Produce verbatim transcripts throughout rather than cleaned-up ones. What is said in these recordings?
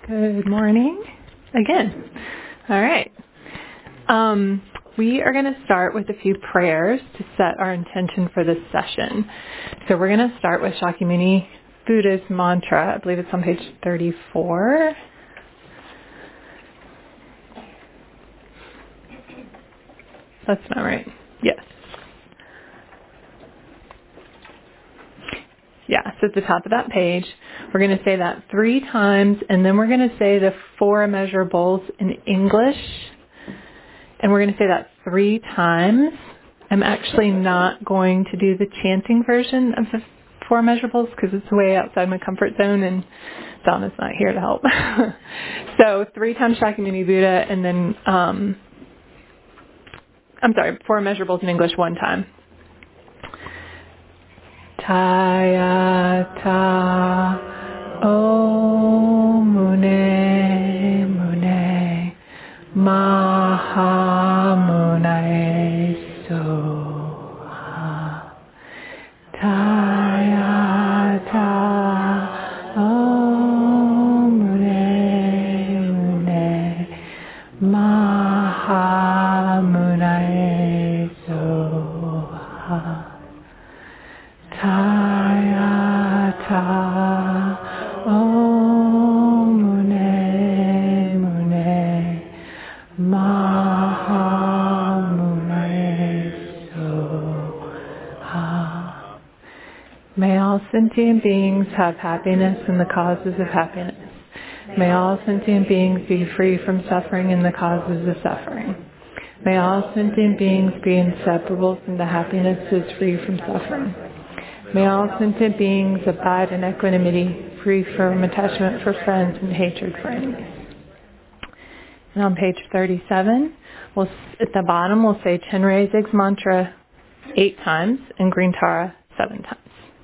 Good morning again. All right. Um, we are going to start with a few prayers to set our intention for this session. So we're going to start with Shakyamuni Buddha's mantra. I believe it's on page thirty-four. That's not right. Yes. Yeah, so at the top of that page, we're going to say that three times, and then we're going to say the four immeasurables in English, and we're going to say that three times. I'm actually not going to do the chanting version of the four immeasurables because it's way outside my comfort zone, and Donna's not here to help. So three times Shakyamuni Buddha, and then, um, I'm sorry, four immeasurables in English one time. Tayata O Mune Mune Maha Mune Soha. Tayata O Mune Mune Maha Mune Soha. Tayata O Mune Mune Maha Mune Soha. May all sentient beings have happiness and the causes of happiness. May all sentient beings be free from suffering and the causes of suffering. May all sentient beings be inseparable from the happinesses free from suffering. May all sentient beings abide in equanimity, free from attachment for friends and hatred for enemies. And on page thirty-seven, we'll, at the bottom, we'll say Chenrezig's mantra eight times and Green Tara seven times.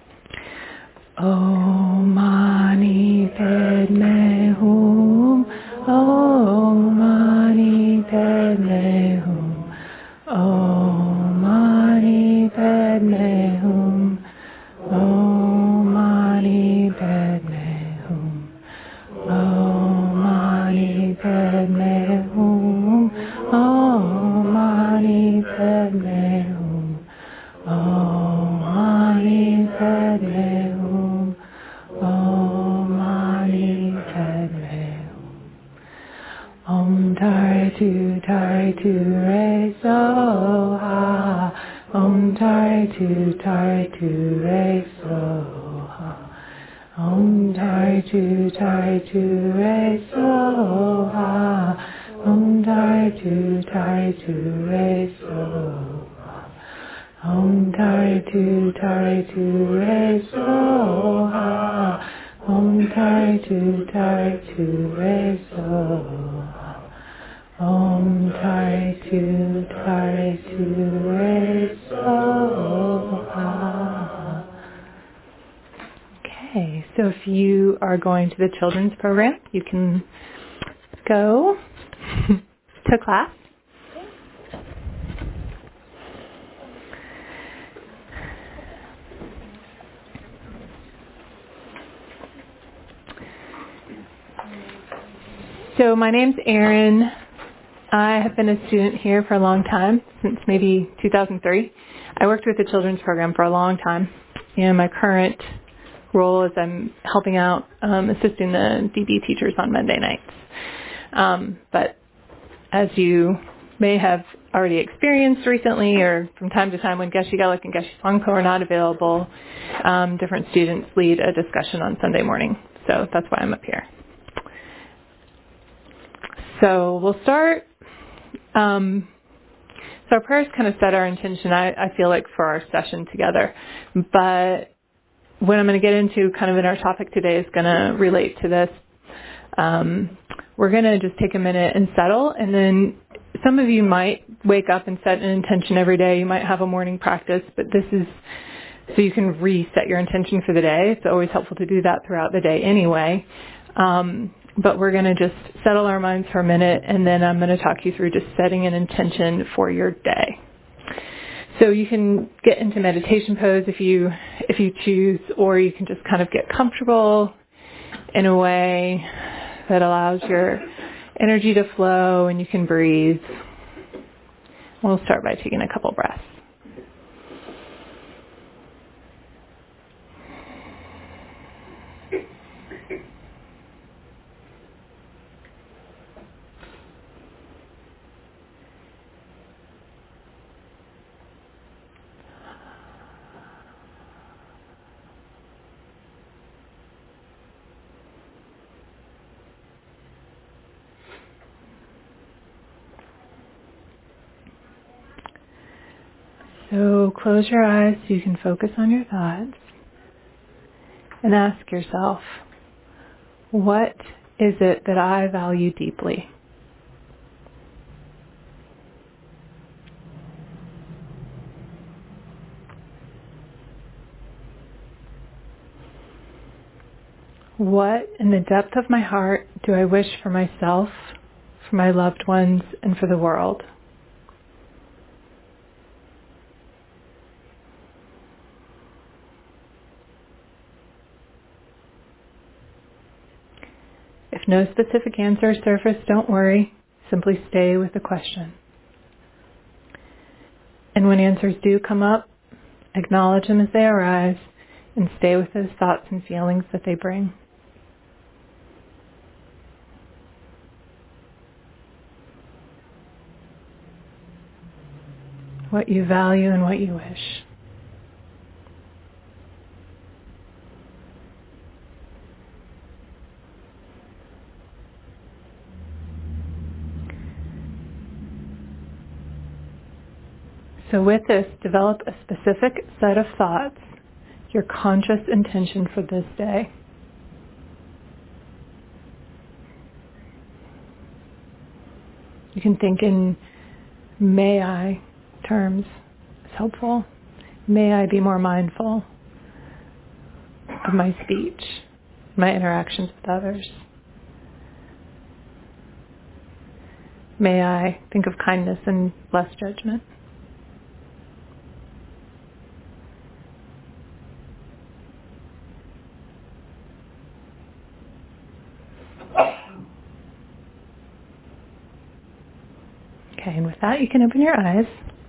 Om Mani Padme Hum, Om Mani Padme Hum, Om Mani Padme Hum. Om Mani Padme Hum, Om Mani Padme Hum, Om Mani Padme Hum, Om Mani Padme Hum, Om Mani Padme Hum. Om Tare Tu Tare Tu Re Soha. Om Tare Tu Tare Tu Re Soha. Om Tare Tu Tare Tu Re Soha. Om Tare Tu Tare Tu Re Soha. Om Tare Tu Tare Tu Re Soha. Om Tare Tu Tare Tu Re Soha. Om Tare Tu Tare Tu Re Soha. Okay, so if you are going to the children's program, you can go to class. So my name's Erin. I have been a student here for a long time, since maybe two thousand three. I worked with the children's program for a long time, and my current role is I'm helping out, um, assisting the D B teachers on Monday nights. Um, but as you may have already experienced recently, or from time to time when Geshe Gelik and Geshe Sangpo are not available, um, different students lead a discussion on Sunday morning. So that's why I'm up here. So we'll start. Um, so our prayers kind of set our intention, I, I feel like, for our session together. But what I'm going to get into kind of in our topic today is going to relate to this. Um, we're going to just take a minute and settle, and then some of you might wake up and set an intention every day. You might have a morning practice, but this is so you can reset your intention for the day. It's always helpful to do that throughout the day anyway. Um, But we're going to just settle our minds for a minute, and then I'm going to talk you through just setting an intention for your day. So you can get into meditation pose if you if you choose, or you can just kind of get comfortable in a way that allows your energy to flow and you can breathe. We'll start by taking a couple breaths. So close your eyes so you can focus on your thoughts and ask yourself, what is it that I value deeply? What in the depth of my heart do I wish for myself, for my loved ones, and for the world? If no specific answers surface, don't worry. Simply stay with the question. And when answers do come up, acknowledge them as they arise and stay with those thoughts and feelings that they bring. What you value and what you wish. So with this, develop a specific set of thoughts, your conscious intention for this day. You can think in may I terms. It's helpful. May I be more mindful of my speech, my interactions with others. May I think of kindness and less judgment. Okay, and with that, you can open your eyes.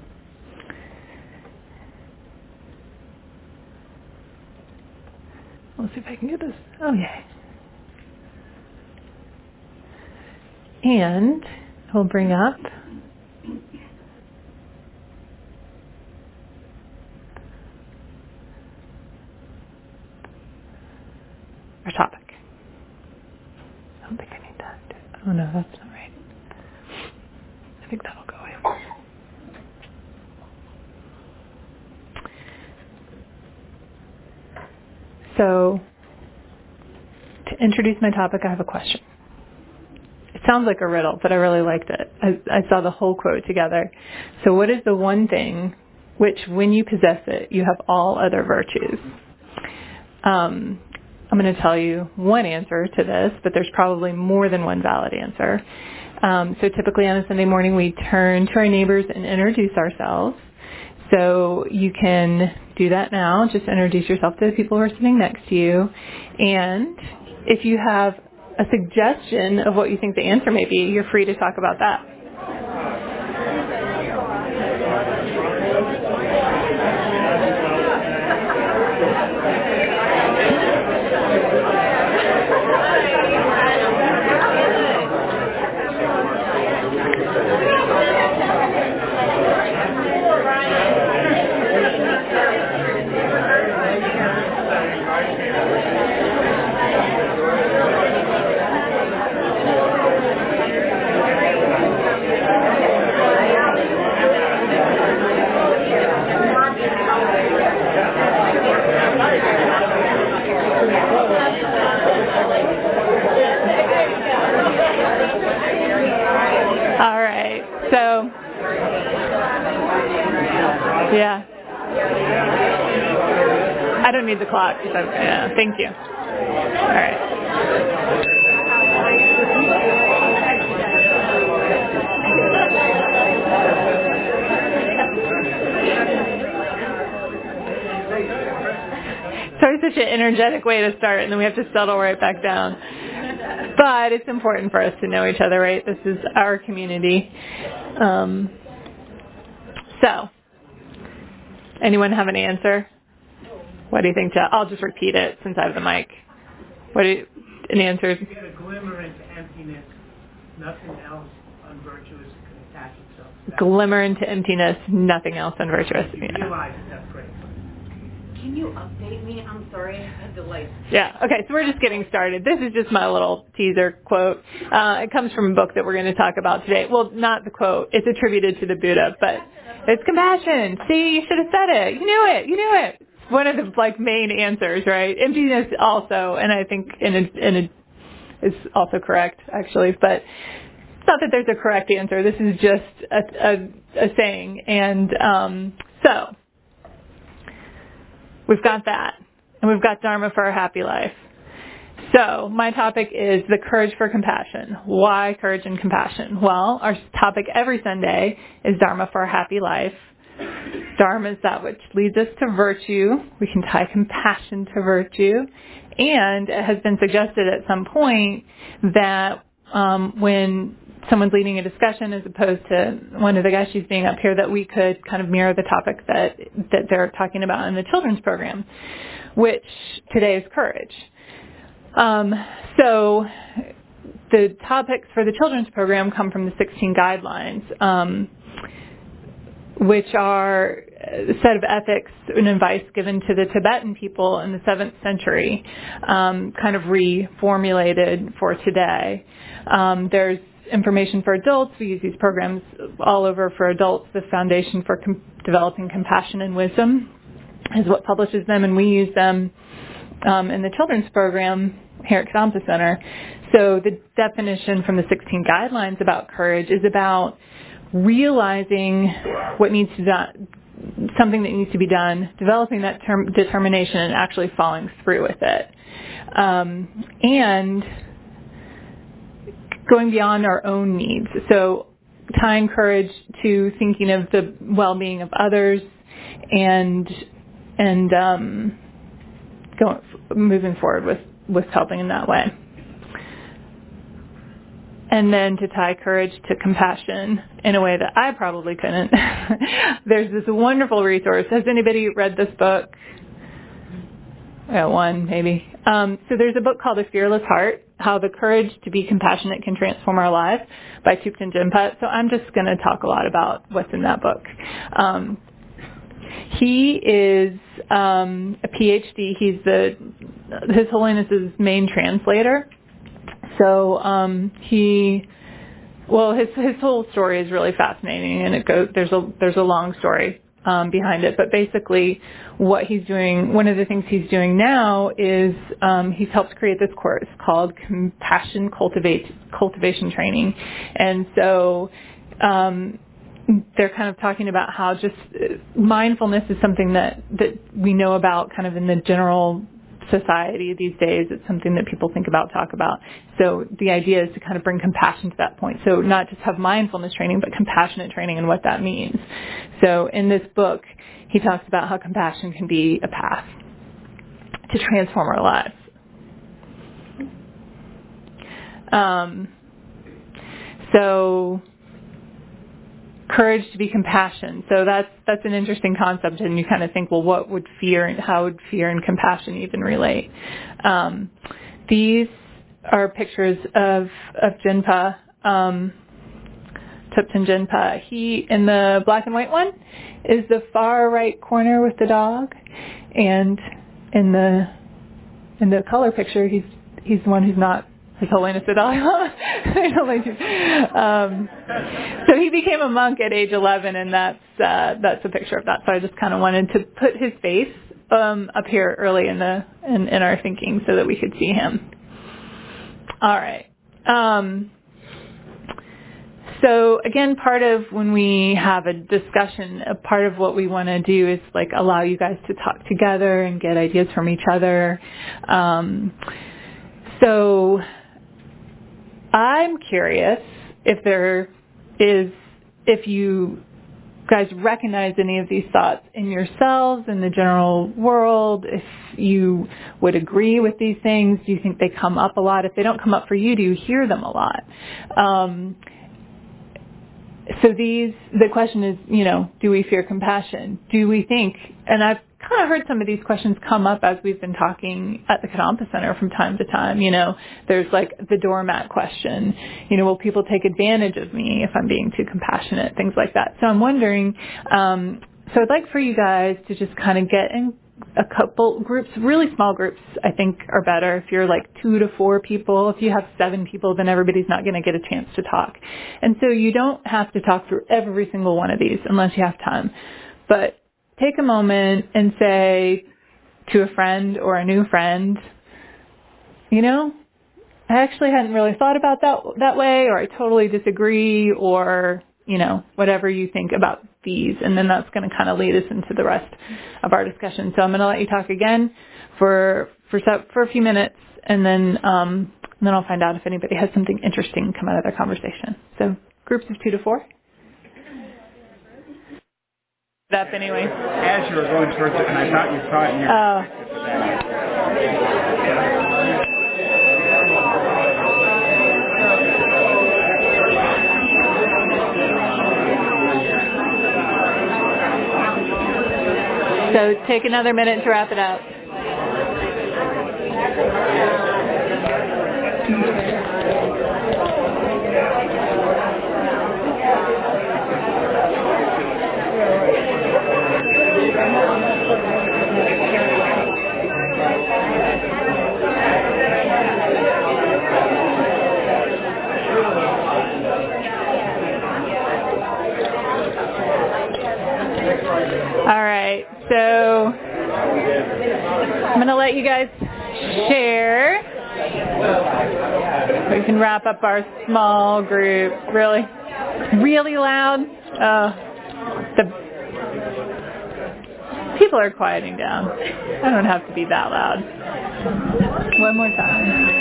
Let's see if I can get this. Oh, yay. And we'll bring up our topic. I don't think I need that. Oh, no, that's not right. I think that'll go away. So, to introduce my topic, I have a question. It sounds like a riddle, but I really liked it. I, I saw the whole quote together. So what is the one thing which, when you possess it, you have all other virtues? Um, I'm going to tell you one answer to this, but there's probably more than one valid answer. Um, so typically on a Sunday morning, we turn to our neighbors and introduce ourselves. So you can do that now. Just introduce yourself to the people who are sitting next to you. And if you have a suggestion of what you think the answer may be, you're free to talk about that. All right. So, yeah. I don't need the clock. So, yeah, thank you. All right. Sorry, such an energetic way to start, and then we have to settle right back down. but it's important for us to know each other, right? This is our community. Um, so, anyone have an answer? What do you think, Jeff? I'll just repeat it since I have the mic. What do you, an answer? You get a glimmer into emptiness, nothing else unvirtuous can attach itself to that. Glimmer into emptiness, nothing else unvirtuous. You Yeah. realize it, that's great. Can you update me? I'm sorry, I had to like... Yeah, okay, so we're just getting started. This is just my little teaser quote. Uh, it comes from a book that we're going to talk about today. Well, not the quote. It's attributed to the Buddha, but it's compassion. See, you should have said it. You knew it. You knew it. It's one of the, like, main answers, right? Emptiness also, and I think in a, in a, is also correct, actually, but it's not that there's a correct answer. This is just a, a, a saying. And um, so... we've got that, and we've got Dharma for a happy life. So my topic is the courage for compassion. Why courage and compassion? Well, our topic every Sunday is Dharma for a happy life. Dharma is that which leads us to virtue. We can tie compassion to virtue. And it has been suggested at some point that um, when someone's leading a discussion as opposed to one of the guys being up here, that we could kind of mirror the topic that, that they're talking about in the children's program, which today is courage. Um, so the topics for the children's program come from the sixteen guidelines, um, which are a set of ethics and advice given to the Tibetan people in the seventh century, um, kind of reformulated for today. Um, there's information for adults. We use these programs all over for adults. The Foundation for Com- Developing Compassion and Wisdom is what publishes them, and we use them um, in the children's program here at Kadampa Center. So the definition from the sixteen guidelines about courage is about realizing what needs to be done, something that needs to be done, developing that term, determination, and actually following through with it. Um, and going beyond our own needs. So tying courage to thinking of the well-being of others and and um, going, moving forward with, with helping in that way. And then to tie courage to compassion in a way that I probably couldn't. There's this wonderful resource. Has anybody read this book? Yeah, one, maybe. Um, so there's a book called A Fearless Heart, How the Courage to Be Compassionate Can Transform Our Lives by Thupten Jinpa. So I'm just going to talk a lot about what's in that book. Um, he is um, a P H D. He's the His Holiness's main translator. So um, he, well, his his whole story is really fascinating, and it goes there's a there's a long story um, behind it. But basically, what he's doing, one of the things he's doing now is um, he's helped create this course called Compassion Cultivate Cultivation Training, and so. Um, they're kind of talking about how just mindfulness is something that, that we know about kind of in the general society these days. It's something that people think about, talk about. So the idea is to kind of bring compassion to that point. So not just have mindfulness training, but compassionate training and what that means. So in this book, he talks about how compassion can be a path to transform our lives. Um, so... courage to be compassion. So that's that's an interesting concept, and you kind of think, well, what would fear and how would fear and compassion even relate? Um, these are pictures of of Jinpa, um, Thupten Jinpa. He, in the black and white one, is the far right corner with the dog, and in the in the color picture, he's he's the one who's not His Holiness the Dalai Lama. I don't like to. Um, so he became a monk at age eleven, and that's uh, that's a picture of that. So I just kind of wanted to put his face um, up here early in the in, in our thinking so that we could see him. All right. Um, so again, part of when we have a discussion, a part of what we want to do is like allow you guys to talk together and get ideas from each other. Um, so. I'm curious if there is, if you guys recognize any of these thoughts in yourselves, in the general world, if you would agree with these things. Do you think they come up a lot? If they don't come up for you, do you hear them a lot? Um, so these, the question is, you know, do we fear compassion? Do we think, and I've kind of heard some of these questions come up as we've been talking at the Kadampa Center from time to time. You know, there's like the doormat question. You know, will people take advantage of me if I'm being too compassionate? Things like that. So I'm wondering, um, so I'd like for you guys to just kind of get in a couple groups, really small groups, I think are better. If you're like two to four people, if you have seven people, then everybody's not going to get a chance to talk. And so you don't have to talk through every single one of these unless you have time. But take a moment and say to a friend or a new friend, you know, I actually hadn't really thought about that that way, or I totally disagree, or, you know, whatever you think about these. And then that's going to kind of lead us into the rest of our discussion. So I'm going to let you talk again for for for a few minutes, and then um, and then I'll find out if anybody has something interesting come out of their conversation. So groups of two to four. Up anyway. As you were going towards it, and I thought you saw it in your Oh. So take another minute to wrap it up. All right, so I'm going to let you guys share. We can wrap up our small group. Really? Really loud? Uh, the people are quieting down. I don't have to be that loud. One more time.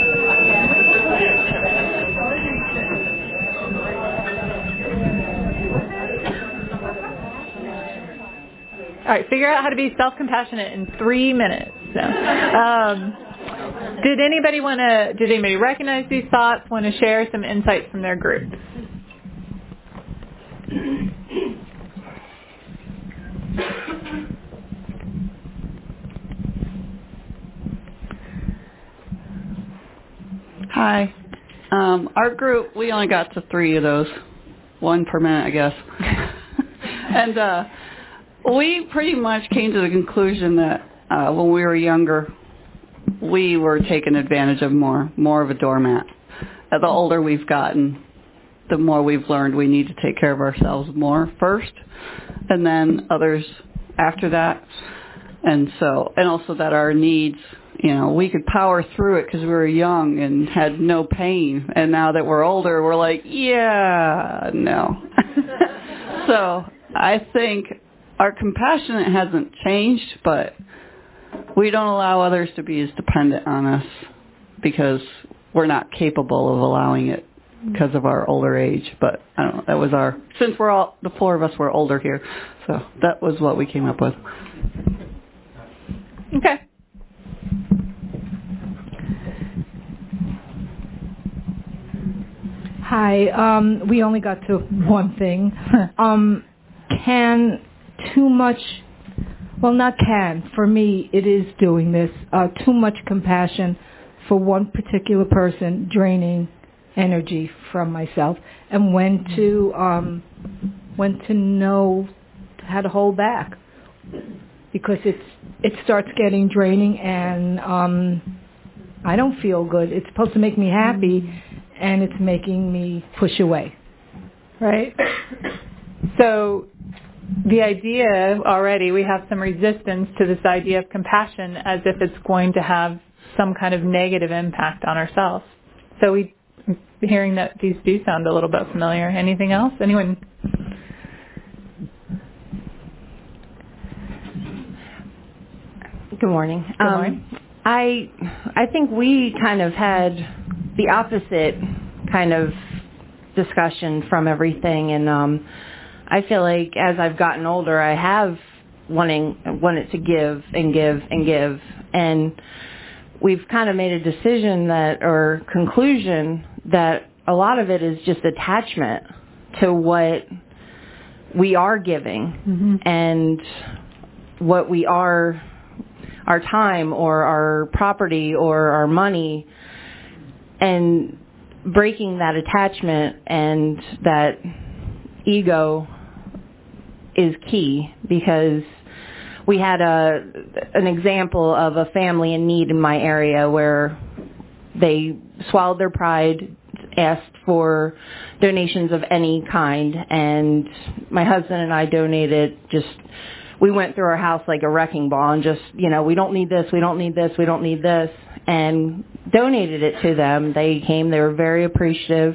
All right, figure out how to be self-compassionate in three minutes. So, um, did anybody want to? Did anybody recognize these thoughts? Want to share some insights from their group? Hi. Um, our group, we only got to three of those. One per minute, I guess. and uh, we pretty much came to the conclusion that uh, when we were younger, we were taken advantage of more, more of a doormat. Uh, the older we've gotten, the more we've learned we need to take care of ourselves more first, and then others after that. And so, and also that our needs, you know, we could power through it because we were young and had no pain. And now that we're older, we're like, yeah, no. So I think our compassion hasn't changed, but we don't allow others to be as dependent on us because we're not capable of allowing it because of our older age. But I don't know, that was our, since we're all, the four of us were older here, so that was what we came up with. Okay. Hi. Um, we only got to one thing. um, can too much, well, not can. For me, it is doing this. Uh, too much compassion for one particular person, draining energy from myself, and when to um, when to know how to hold back, because it's it starts getting draining, and um, I don't feel good. It's supposed to make me happy, and it's making me push away. Right. So the idea already, we have some resistance to this idea of compassion as if it's going to have some kind of negative impact on ourselves. So we, hearing that these do sound a little bit familiar. Anything else? Anyone? Good morning. Good morning. Um, I I think we kind of had the opposite kind of discussion from everything, and um, I feel like as I've gotten older, I have wanting wanted to give and give and give, and we've kind of made a decision that, or conclusion that a lot of it is just attachment to what we are giving mm-hmm. and what we are, our time or our property or our money, and breaking that attachment and that ego is key, because we had a an example of a family in need in my area where they swallowed their pride, asked for donations of any kind, and my husband and I donated. Just we went through our house like a wrecking ball and just, you know, we don't need this, we don't need this, we don't need this, and donated it to them. They came, they were very appreciative,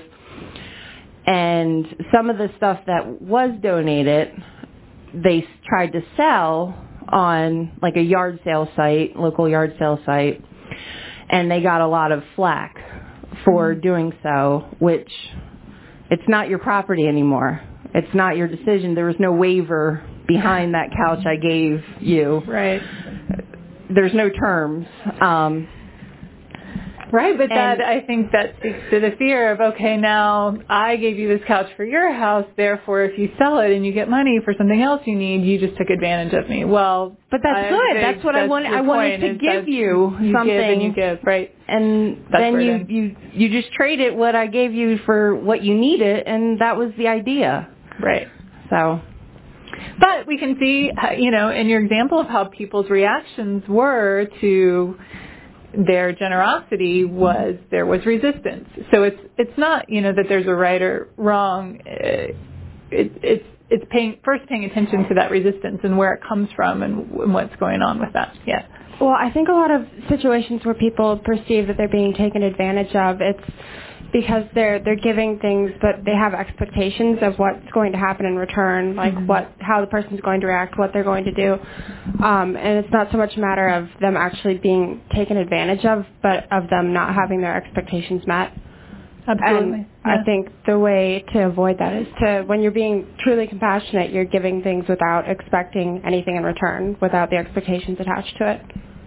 and some of the stuff that was donated, they tried to sell on like a yard sale site, local yard sale site, and they got a lot of flack for doing so, which it's not your property anymore. It's not your decision. There was no waiver behind that couch I gave you. Right. There's no terms. Um, Right, but that, I think that speaks to the fear of, okay, now I gave you this couch for your house, therefore if you sell it and you get money for something else you need, you just took advantage of me. Well, but that's I good. That's what that's I wanted. I wanted to give you, you something. Give and you give, right? And that's then you, you you just traded what I gave you for what you needed, and that was the idea. Right. So. But we can see, you know, in your example of how people's reactions were to their generosity was there was resistance. So it's it's not, you know, that there's a right or wrong. It, it's it's paying first paying attention to that resistance and where it comes from and, and what's going on with that. Yeah. Well, I think a lot of situations where people perceive that they're being taken advantage of, it's because they're they're giving things, but they have expectations of what's going to happen in return, like mm-hmm. what how the person's going to react, what they're going to do, um, and it's not so much a matter of them actually being taken advantage of, but of them not having their expectations met. Absolutely. And yeah. I think the way to avoid that is to, when you're being truly compassionate, you're giving things without expecting anything in return, without the expectations attached to it.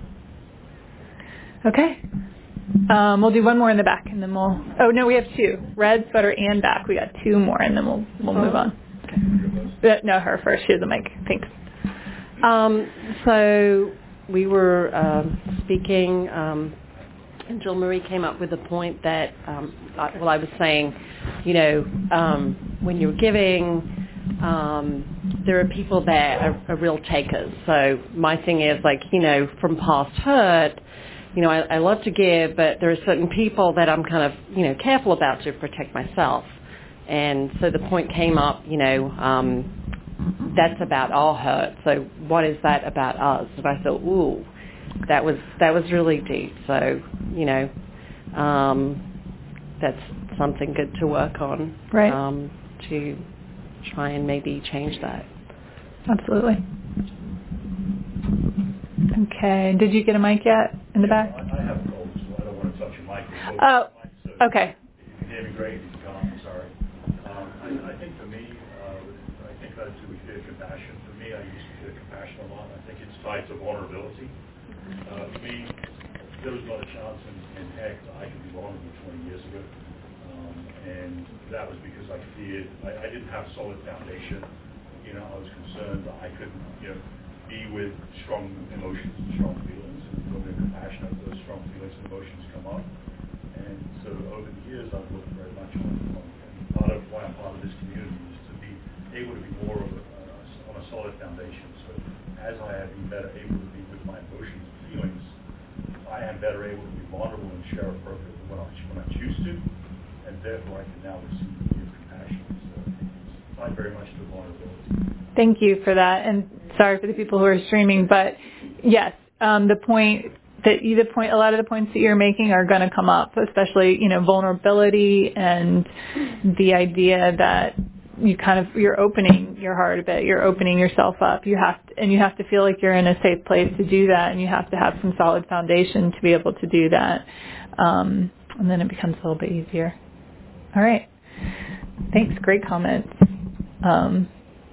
Okay. Um, we'll do one more in the back, and then we'll. Oh no, we have two: red sweater and back. We got two more, and then we'll we'll move on. Okay. No, her first. She has a mic. Thanks. Um, so we were um, speaking, um, and Jill Marie came up with a point that, um, I, well, I was saying, you know, um, when you're giving, um, there are people that are, are real takers. So my thing is like, you know, from past hurt. You know, I, I love to give, but there are certain people that I'm kind of, you know, careful about to protect myself. And so the point came up, you know, um, that's about our hurt. So what is that about us? And I thought, ooh, that was that was really deep. So, you know, um, that's something good to work on. Right. Um, to try and maybe change that. Absolutely. Okay. Did you get a mic yet in the back? I have a cold, so I don't want to touch your mic. Oh, okay. You can hear me great. You can come. I'm sorry. Um, I, I think for me, uh, I think that's we feel compassion. For me, I used to feel compassion a lot. I think it's tied to vulnerability. Uh, for me, there was not a chance in, in heck that I could be vulnerable twenty years ago. Um, and that was because I feared, I, I didn't have a solid foundation. You know, I was concerned that I couldn't, you know, be with strong emotions and strong feelings, and when we're compassionate, those strong feelings and emotions come up. And so over the years, I've looked very much on, on and part of why I'm part of this community is to be able to be more of a, uh, on a solid foundation. So as I have been better able to be with my emotions and feelings, I am better able to be vulnerable and share appropriately when I, when I choose to, and therefore I can now receive and give compassion. So it's tied very much to vulnerability. Thank you for that, and sorry for the people who are streaming, but yes, um, the point that you, the point, a lot of the points that you're making are going to come up, especially, you know, vulnerability and the idea that you kind of, you're opening your heart a bit, you're opening yourself up, you have to, and you have to feel like you're in a safe place to do that, and you have to have some solid foundation to be able to do that, um, and then it becomes a little bit easier. All right. Thanks. Great comments. Um,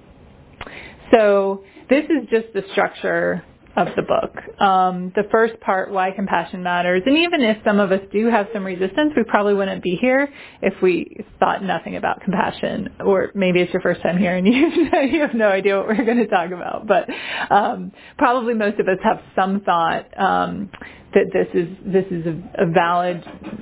So this is just the structure of the book. Um, the first part, why compassion matters. And even if some of us do have some resistance, we probably wouldn't be here if we thought nothing about compassion. Or maybe it's your first time here and you, you have no idea what we're going to talk about. But um, probably most of us have some thought um, that this is this is a, a valid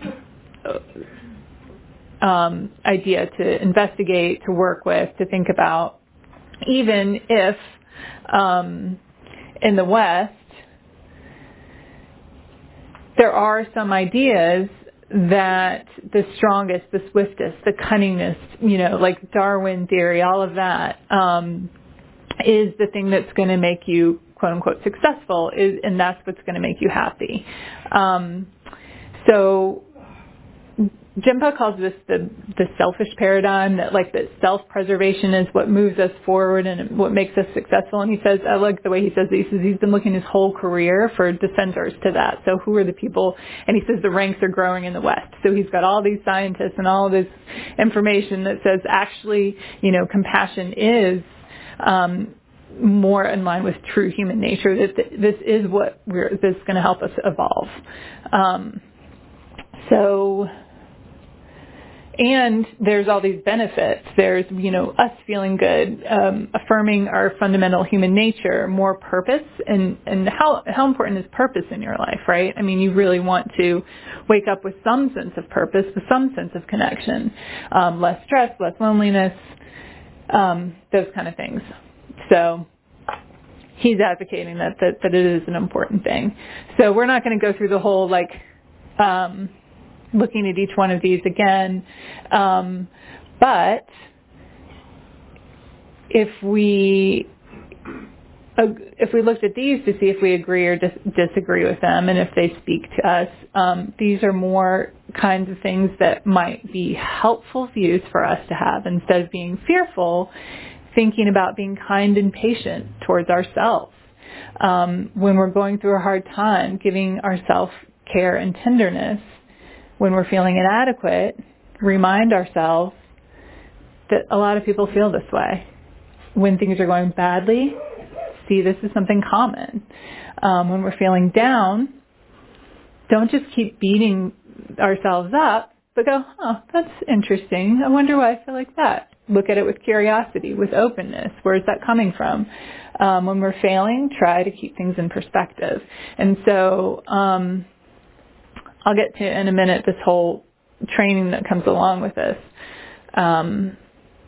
um, idea to investigate, to work with, to think about, even if um, in the West, there are some ideas that the strongest, the swiftest, the cunningest, you know, like Darwin theory, all of that, um, is the thing that's going to make you, quote unquote, successful, is, and that's what's going to make you happy. Um, so Jinpa calls this the, the selfish paradigm, that like that self-preservation is what moves us forward and what makes us successful. And he says, I like the way he says this, he says he's been looking his whole career for dissenters to that. So who are the people? And he says the ranks are growing in the West. So he's got all these scientists and all this information that says actually, you know, compassion is um, more in line with true human nature, that this is what we're, this is going to help us evolve. Um, so... And there's all these benefits. There's, you know, us feeling good, um, affirming our fundamental human nature, more purpose, and, and how how important is purpose in your life, right? I mean, you really want to wake up with some sense of purpose, with some sense of connection, um, less stress, less loneliness, um, those kind of things. So he's advocating that, that, that it is an important thing. So we're not going to go through the whole, like, um, looking at each one of these again. Um, but if we uh, if we looked at these to see if we agree or dis- disagree with them and if they speak to us, um, these are more kinds of things that might be helpful views for us to have instead of being fearful, thinking about being kind and patient towards ourselves. Um, when we're going through a hard time, giving ourselves care and tenderness. When we're feeling inadequate, remind ourselves that a lot of people feel this way. When things are going badly, see this as something common. Um, when we're feeling down, don't just keep beating ourselves up, but go, oh, that's interesting. I wonder why I feel like that. Look at it with curiosity, with openness. Where is that coming from? Um, when we're failing, try to keep things in perspective. And so, um, I'll get to in a minute this whole training that comes along with this. Um,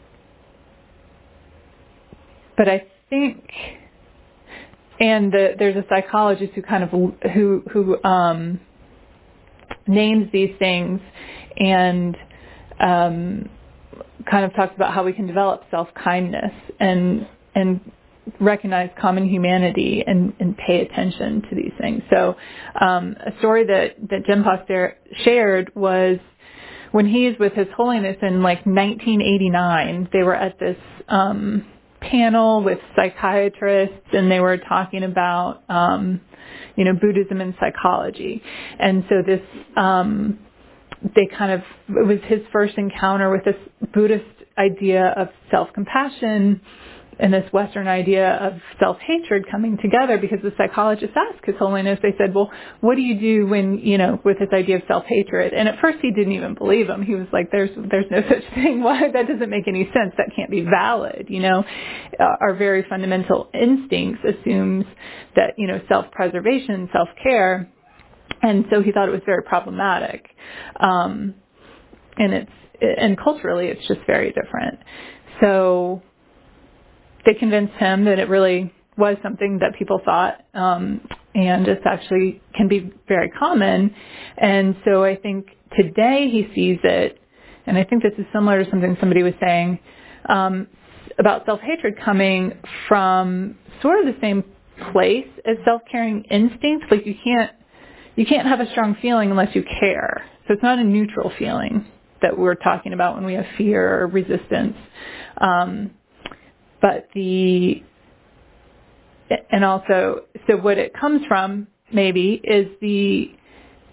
but I think, and the, there's a psychologist who kind of, who, who um, names these things and um, kind of talks about how we can develop self-kindness and, and recognize common humanity and, and pay attention to these things. So um, a story that, that Jinpa shared was when he's with His Holiness in like nineteen eighty-nine, they were at this um, panel with psychiatrists and they were talking about, um, you know, Buddhism and psychology. And so this, um, they kind of, it was his first encounter with this Buddhist idea of self-compassion and this Western idea of self-hatred coming together, because the psychologists asked His Holiness, they said, well, what do you do when, you know, with this idea of self-hatred? And at first he didn't even believe him. He was like, there's there's no such thing. Why? That doesn't make any sense. That can't be valid. You know, uh, our very fundamental instincts assumes that, you know, self-preservation, self-care. And so he thought it was very problematic. Um, and it's, and culturally it's just very different. So they convinced him that it really was something that people thought, um, and it's actually can be very common. And so I think today he sees it, and I think this is similar to something somebody was saying um, about self-hatred coming from sort of the same place as self-caring instincts. Like you can't you can't have a strong feeling unless you care. So it's not a neutral feeling that we're talking about when we have fear or resistance. Um, But the, and also, so what it comes from maybe is the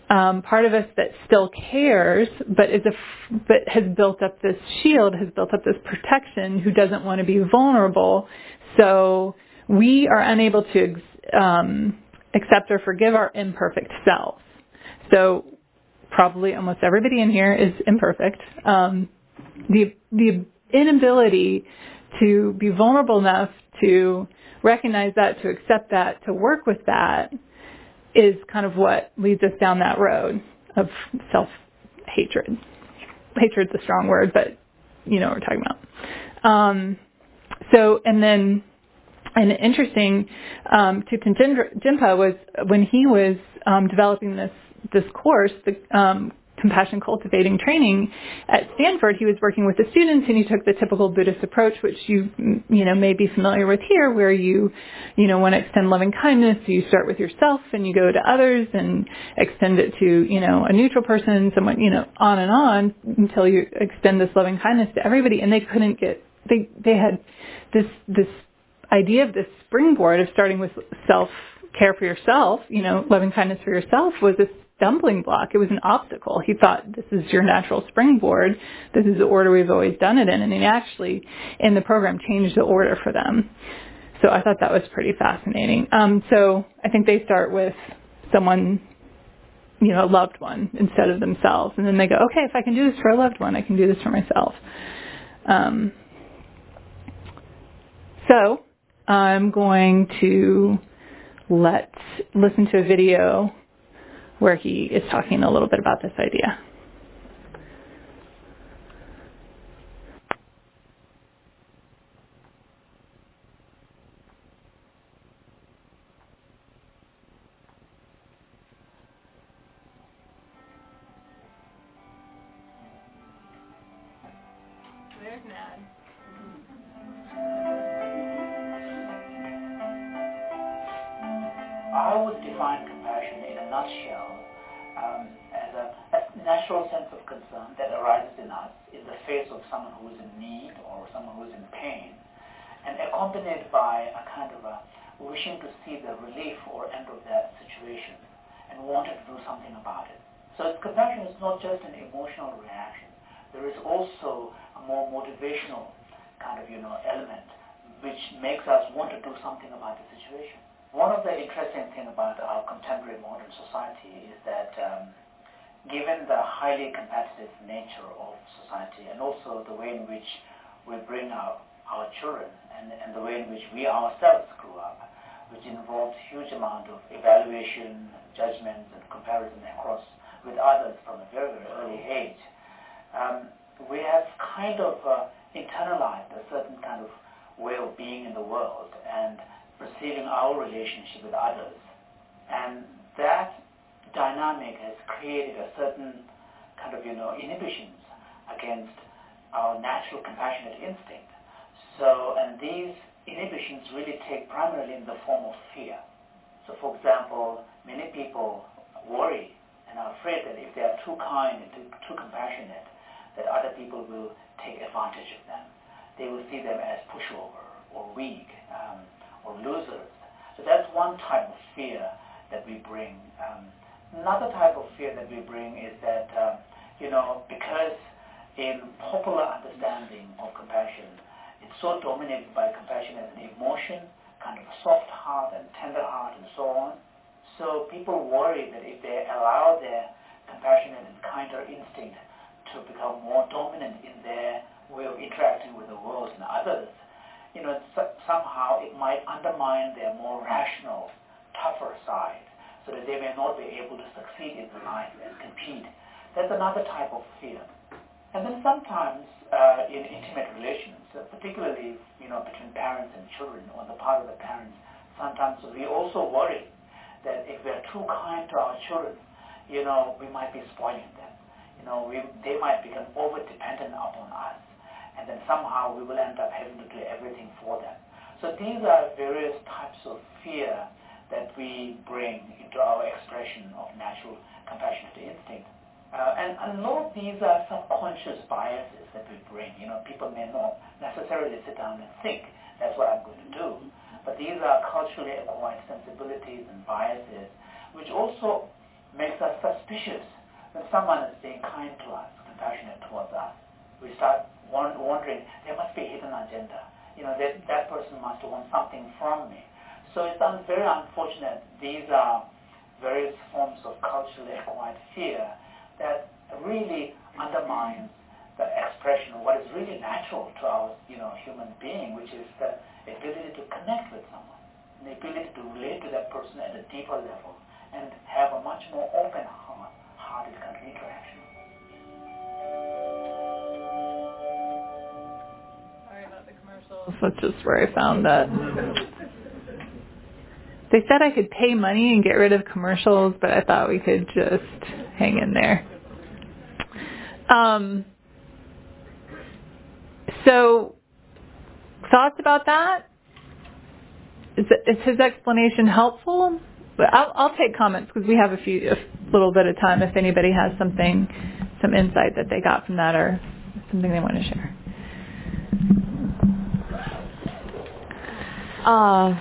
um, part of us that still cares, but is a, but has built up this shield, has built up this protection, who doesn't want to be vulnerable. So we are unable to um, accept or forgive our imperfect selves. So probably almost everybody in here is imperfect. Um, the the inability to be vulnerable enough to recognize that, to accept that, to work with that, is kind of what leads us down that road of self-hatred. Hatred's a strong word, but you know what we're talking about. Um, so, and then, and interesting, um, Thupten Jinpa was, when he was um, developing this this course, the um, Compassion Cultivating Training at Stanford, he was working with the students, and he took the typical Buddhist approach, which you you know may be familiar with here, where you you know want to extend loving kindness. So you start with yourself, and you go to others, and extend it to you know a neutral person, someone you know on and on until you extend this loving kindness to everybody. And they couldn't get they they had this this idea of this springboard of starting with self care for yourself, you know, loving kindness for yourself was this stumbling block. It was an obstacle. He thought, this is your natural springboard. This is the order we've always done it in. And he actually, in the program, changed the order for them. So I thought that was pretty fascinating. Um, so I think they start with someone, you know, a loved one instead of themselves. And then they go, okay, if I can do this for a loved one, I can do this for myself. Um, so I'm going to let's listen to a video where he is talking a little bit about this idea. There's Nad. I would define compassion in a nutshell um, as a, a natural sense of concern that arises in us in the face of someone who is in need or someone who is in pain, and accompanied by a kind of a wishing to see the relief or end of that situation and wanting to do something about it. So compassion is not just an emotional reaction. There is also a more motivational kind of, you know, element which makes us want to do something about the situation. One of the interesting things about our contemporary modern society is that um, given the highly competitive nature of society and also the way in which we bring our, our children and, and the way in which we ourselves grew up, which involves huge amount of evaluation, judgments, and comparison across with others from a very, very early age, um, we have kind of uh, internalized a certain kind of way of being in the world and perceiving our relationship with others. And that dynamic has created a certain kind of, you know, inhibitions against our natural compassionate instinct. So, and these inhibitions really take primarily in the form of fear. So, for example, many people worry and are afraid that if they are too kind and too, too compassionate, that other people will take advantage of them. They will see them as pushover or weak um, or losers. So that's one type of fear that we bring. Um, another type of fear that we bring is that, uh, you know, because in popular understanding of compassion, it's so dominated by compassion as an emotion, kind of a soft heart and tender heart and so on. So people worry that if they allow their compassionate and kinder instinct to become more dominant in their way of interacting with the world and others, you know, somehow it might undermine their more rational, tougher side, so that they may not be able to succeed in life and compete. That's another type of fear. And then sometimes uh, in intimate relations, uh, particularly, you know, between parents and children, on the part of the parents, sometimes we also worry that if we're too kind to our children, you know, we might be spoiling them. You know, we, they might become over-dependent upon us. And then somehow we will end up having to do everything for them. So these are various types of fear that we bring into our expression of natural compassionate instinct. Uh, and, and a lot of these are subconscious biases that we bring. You know, people may not necessarily sit down and think, that's what I'm going to do. But these are culturally acquired sensibilities and biases, which also makes us suspicious. When someone is being kind to us, compassionate towards us, we start wondering, there must be a hidden agenda. You know, that, that person must want something from me. So it's un- very unfortunate. These are various forms of culturally acquired fear that really undermines the expression of what is really natural to our, you know, human being, which is the ability to connect with someone, the ability to relate to that person at a deeper level, and have a much more open heart, hearted kind of interaction. Sorry about the commercials. That's just where I found that. They said I could pay money and get rid of commercials, but I thought we could just hang in there. Um, so, thoughts about that? Is, is his explanation helpful? But I'll, I'll take comments because we have a few, a little bit of time. If anybody has something, some insight that they got from that, or something they want to share. Uh,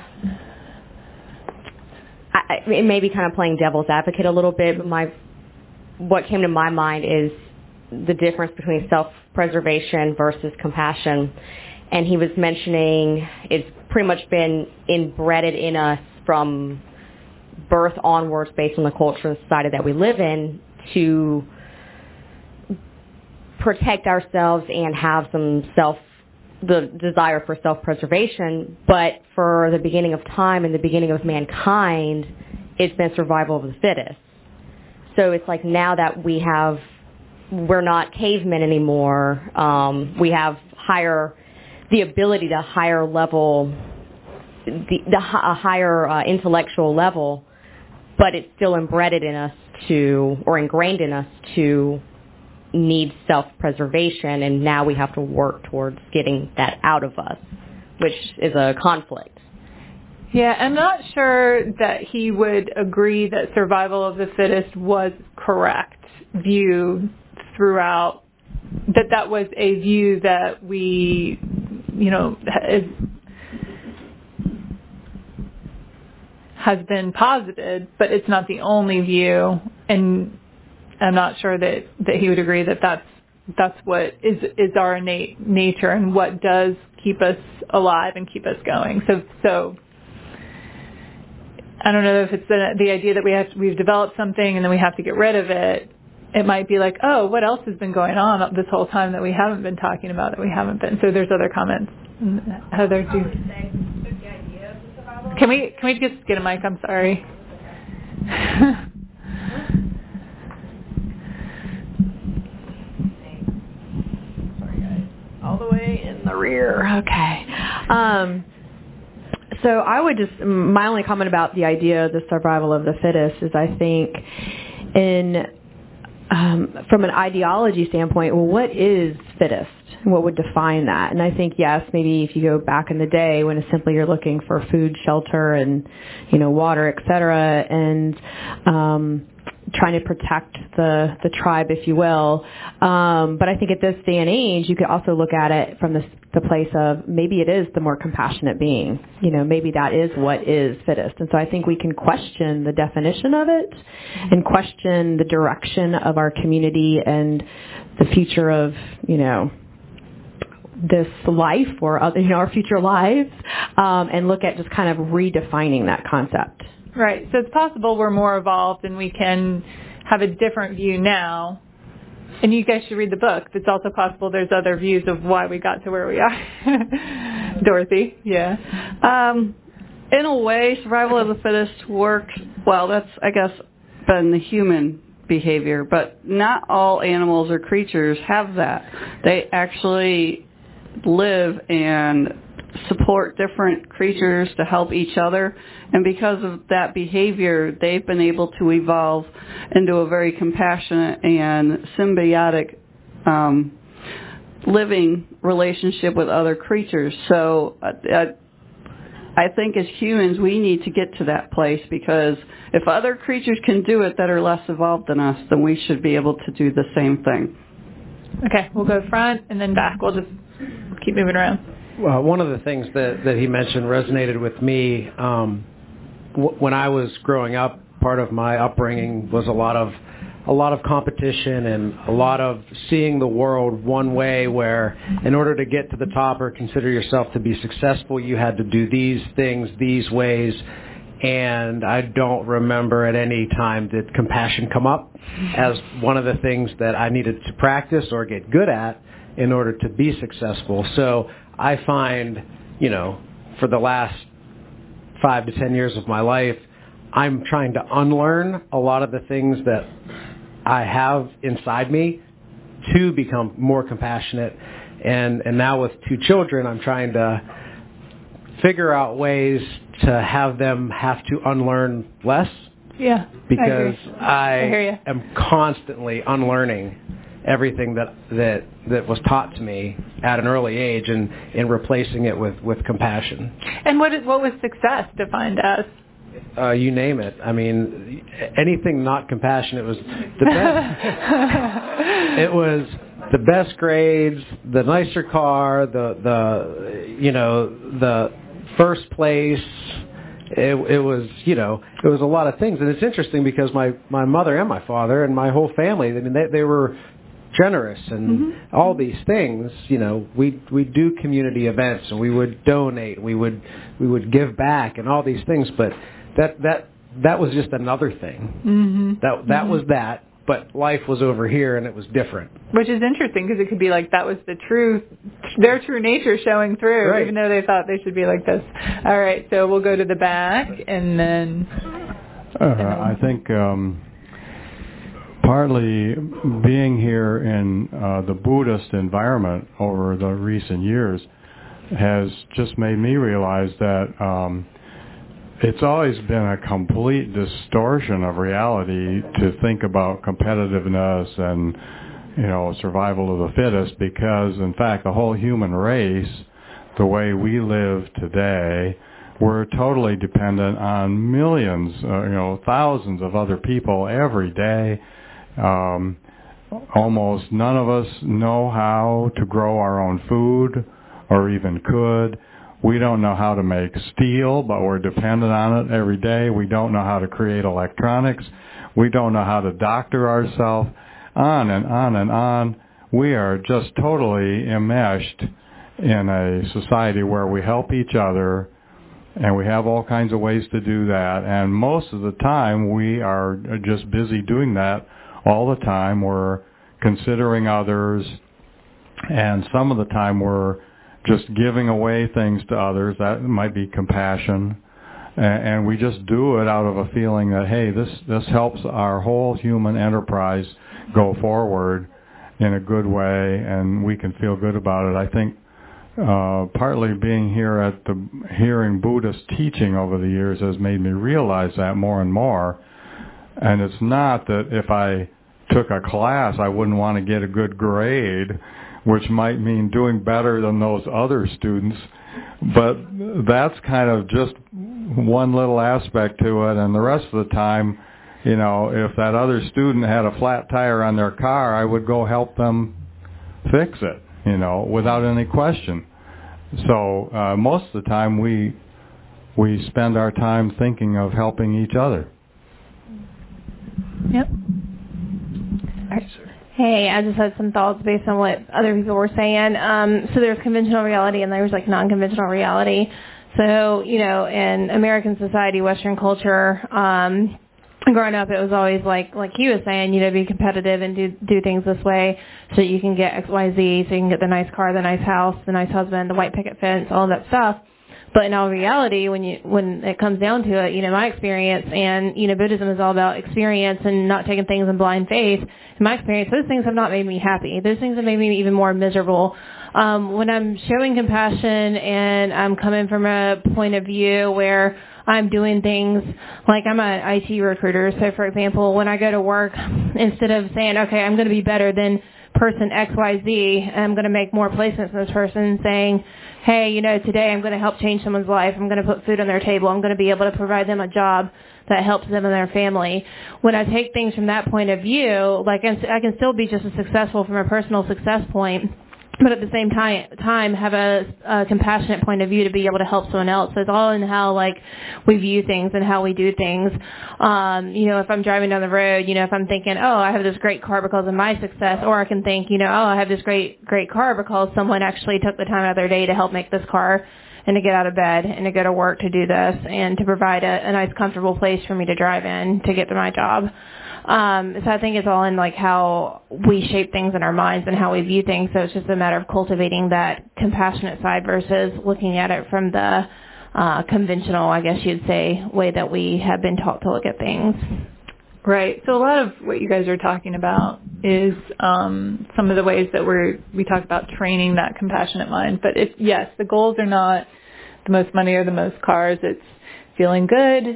I, it may be kind of playing devil's advocate a little bit, but my what came to my mind is the difference between self-preservation versus compassion. And he was mentioning it's pretty much been inbred in us from birth onwards based on the culture and society that we live in to protect ourselves and have some self, the desire for self-preservation. But for the beginning of time and the beginning of mankind, it's been survival of the fittest. So it's like now that we have, we're not cavemen anymore, um, we have higher, the ability to higher level, the, the a higher uh, intellectual level, but it's still embedded in us to, or ingrained in us to need self-preservation, and now we have to work towards getting that out of us, which is a conflict. Yeah, I'm not sure that he would agree that survival of the fittest was correct view throughout, that that was a view that we, you know, is, has been posited, but it's not the only view, and I'm not sure that, that he would agree that that's, that's what is, is our innate nature and what does keep us alive and keep us going. So, so I don't know if it's the, the idea that we have, we've developed something and then we have to get rid of it. It might be like, oh, what else has been going on this whole time that we haven't been talking about, that we haven't been. So there's other comments. Heather, do you? Can we, can we just get a mic? I'm sorry. All the way in the rear. Okay. Um, so I would just, my only comment about the idea of the survival of the fittest is I think in, um, from an ideology standpoint, well, what is fittest? What would define that? And I think, yes, maybe if you go back in the day when it's simply you're looking for food, shelter, and, you know, water, et cetera, and, um, trying to protect the, the tribe, if you will. Um, but I think at this day and age, you could also look at it from the, the place of maybe it is the more compassionate being. You know, maybe that is what is fittest. And so I think we can question the definition of it and question the direction of our community and the future of, you know, this life or other, you know, our future lives, um, and look at just kind of redefining that concept. Right. So it's possible we're more evolved and we can have a different view now. And you guys should read the book. It's also possible there's other views of why we got to where we are. Dorothy, yeah. Um, in a way, survival of the fittest works, well, that's, I guess, been the human behavior, but not all animals or creatures have that. They actually live and support different creatures to help each other, and because of that behavior, they've been able to evolve into a very compassionate and symbiotic um, living relationship with other creatures. So uh, I think as humans, we need to get to that place, because if other creatures can do it that are less evolved than us, then we should be able to do the same thing. Okay, we'll go front and then back. We'll just keep moving around. Well, one of the things that, that he mentioned resonated with me. Um, w- when I was growing up, part of my upbringing was a lot of a lot of competition and a lot of seeing the world one way, where in order to get to the top or consider yourself to be successful, you had to do these things these ways. And I don't remember at any time did compassion come up as one of the things that I needed to practice or get good at in order to be successful. So I find, you know, for the last five to ten years of my life, I'm trying to unlearn a lot of the things that I have inside me to become more compassionate. And, and now with two children, I'm trying to figure out ways to have them have to unlearn less. Yeah. Because I, I, I hear you. am constantly unlearning everything that, that that was taught to me at an early age and, and replacing it with, with compassion. And what is, what was success defined as? Uh, you name it. I mean, anything not compassionate was the best. It was the best grades, the nicer car, the the you know the first place. It, it was you know it was a lot of things, and it's interesting because my, my mother and my father and my whole family. I mean, they they were generous and mm-hmm. all these things. You know, we we do community events and we would donate, we would we would give back and all these things, but. That that that was just another thing. Mm-hmm. That that mm-hmm. was that, but life was over here and it was different. Which is interesting because it could be like that was the true, their true nature showing through, right. even though they thought they should be like this. All right, so we'll go to the back and then. Uh, I think um, partly being here in uh, the Buddhist environment over the recent years has just made me realize that. Um, It's always been a complete distortion of reality to think about competitiveness and, you know, survival of the fittest, because, in fact, the whole human race, the way we live today, we're totally dependent on millions, uh, you know, thousands of other people every day. Um, almost none of us know how to grow our own food or even could. We don't know how to make steel, but we're dependent on it every day. We don't know how to create electronics. We don't know how to doctor ourselves. On and on and on. We are just totally enmeshed in a society where we help each other, and we have all kinds of ways to do that. And most of the time, we are just busy doing that all the time. We're considering others, and some of the time we're just giving away things to others. That might be compassion. And we just do it out of a feeling that, hey, this, this helps our whole human enterprise go forward in a good way, and we can feel good about it. I think uh, partly being here at the hearing Buddhist teaching over the years has made me realize that more and more. And it's not that if I took a class I wouldn't want to get a good grade, which might mean doing better than those other students. But that's kind of just one little aspect to it. And the rest of the time, you know, if that other student had a flat tire on their car, I would go help them fix it, you know, without any question. So uh, most of the time we we spend our time thinking of helping each other. Yep. Hey, I just had some thoughts based on what other people were saying. Um, so there's conventional reality and there's like non-conventional reality. So, you know, in American society, Western culture, um, growing up, it was always like, like he was saying, you know, be competitive and do do things this way so you can get X, Y, Z, so you can get the nice car, the nice house, the nice husband, the white picket fence, all that stuff. But in all reality, when you when it comes down to it, you know, my experience, and, you know, Buddhism is all about experience and not taking things in blind faith. In my experience, those things have not made me happy. Those things have made me even more miserable. Um, when I'm showing compassion and I'm coming from a point of view where I'm doing things like I'm an I T recruiter. So, for example, when I go to work, instead of saying, okay, I'm going to be better than person X Y Z, and I'm going to make more placements than this person, saying, hey, you know, today I'm going to help change someone's life. I'm going to put food on their table. I'm going to be able to provide them a job that helps them and their family. When I take things from that point of view, like I can still be just as successful from a personal success point but at the same time, time have a, a compassionate point of view to be able to help someone else. So it's all in how, like, we view things and how we do things. Um, you know, if I'm driving down the road, you know, if I'm thinking, oh, I have this great car because of my success, or I can think, you know, oh, I have this great, great car because someone actually took the time out of their day to help make this car and to get out of bed and to go to work to do this and to provide a, a nice, comfortable place for me to drive in to get to my job. Um, so I think it's all in, like, how we shape things in our minds and how we view things. So it's just a matter of cultivating that compassionate side versus looking at it from the uh, conventional, I guess you'd say, way that we have been taught to look at things. Right. So a lot of what you guys are talking about is um, some of the ways that we're we talk about training that compassionate mind. But if yes, the goals are not the most money or the most cars. It's feeling good,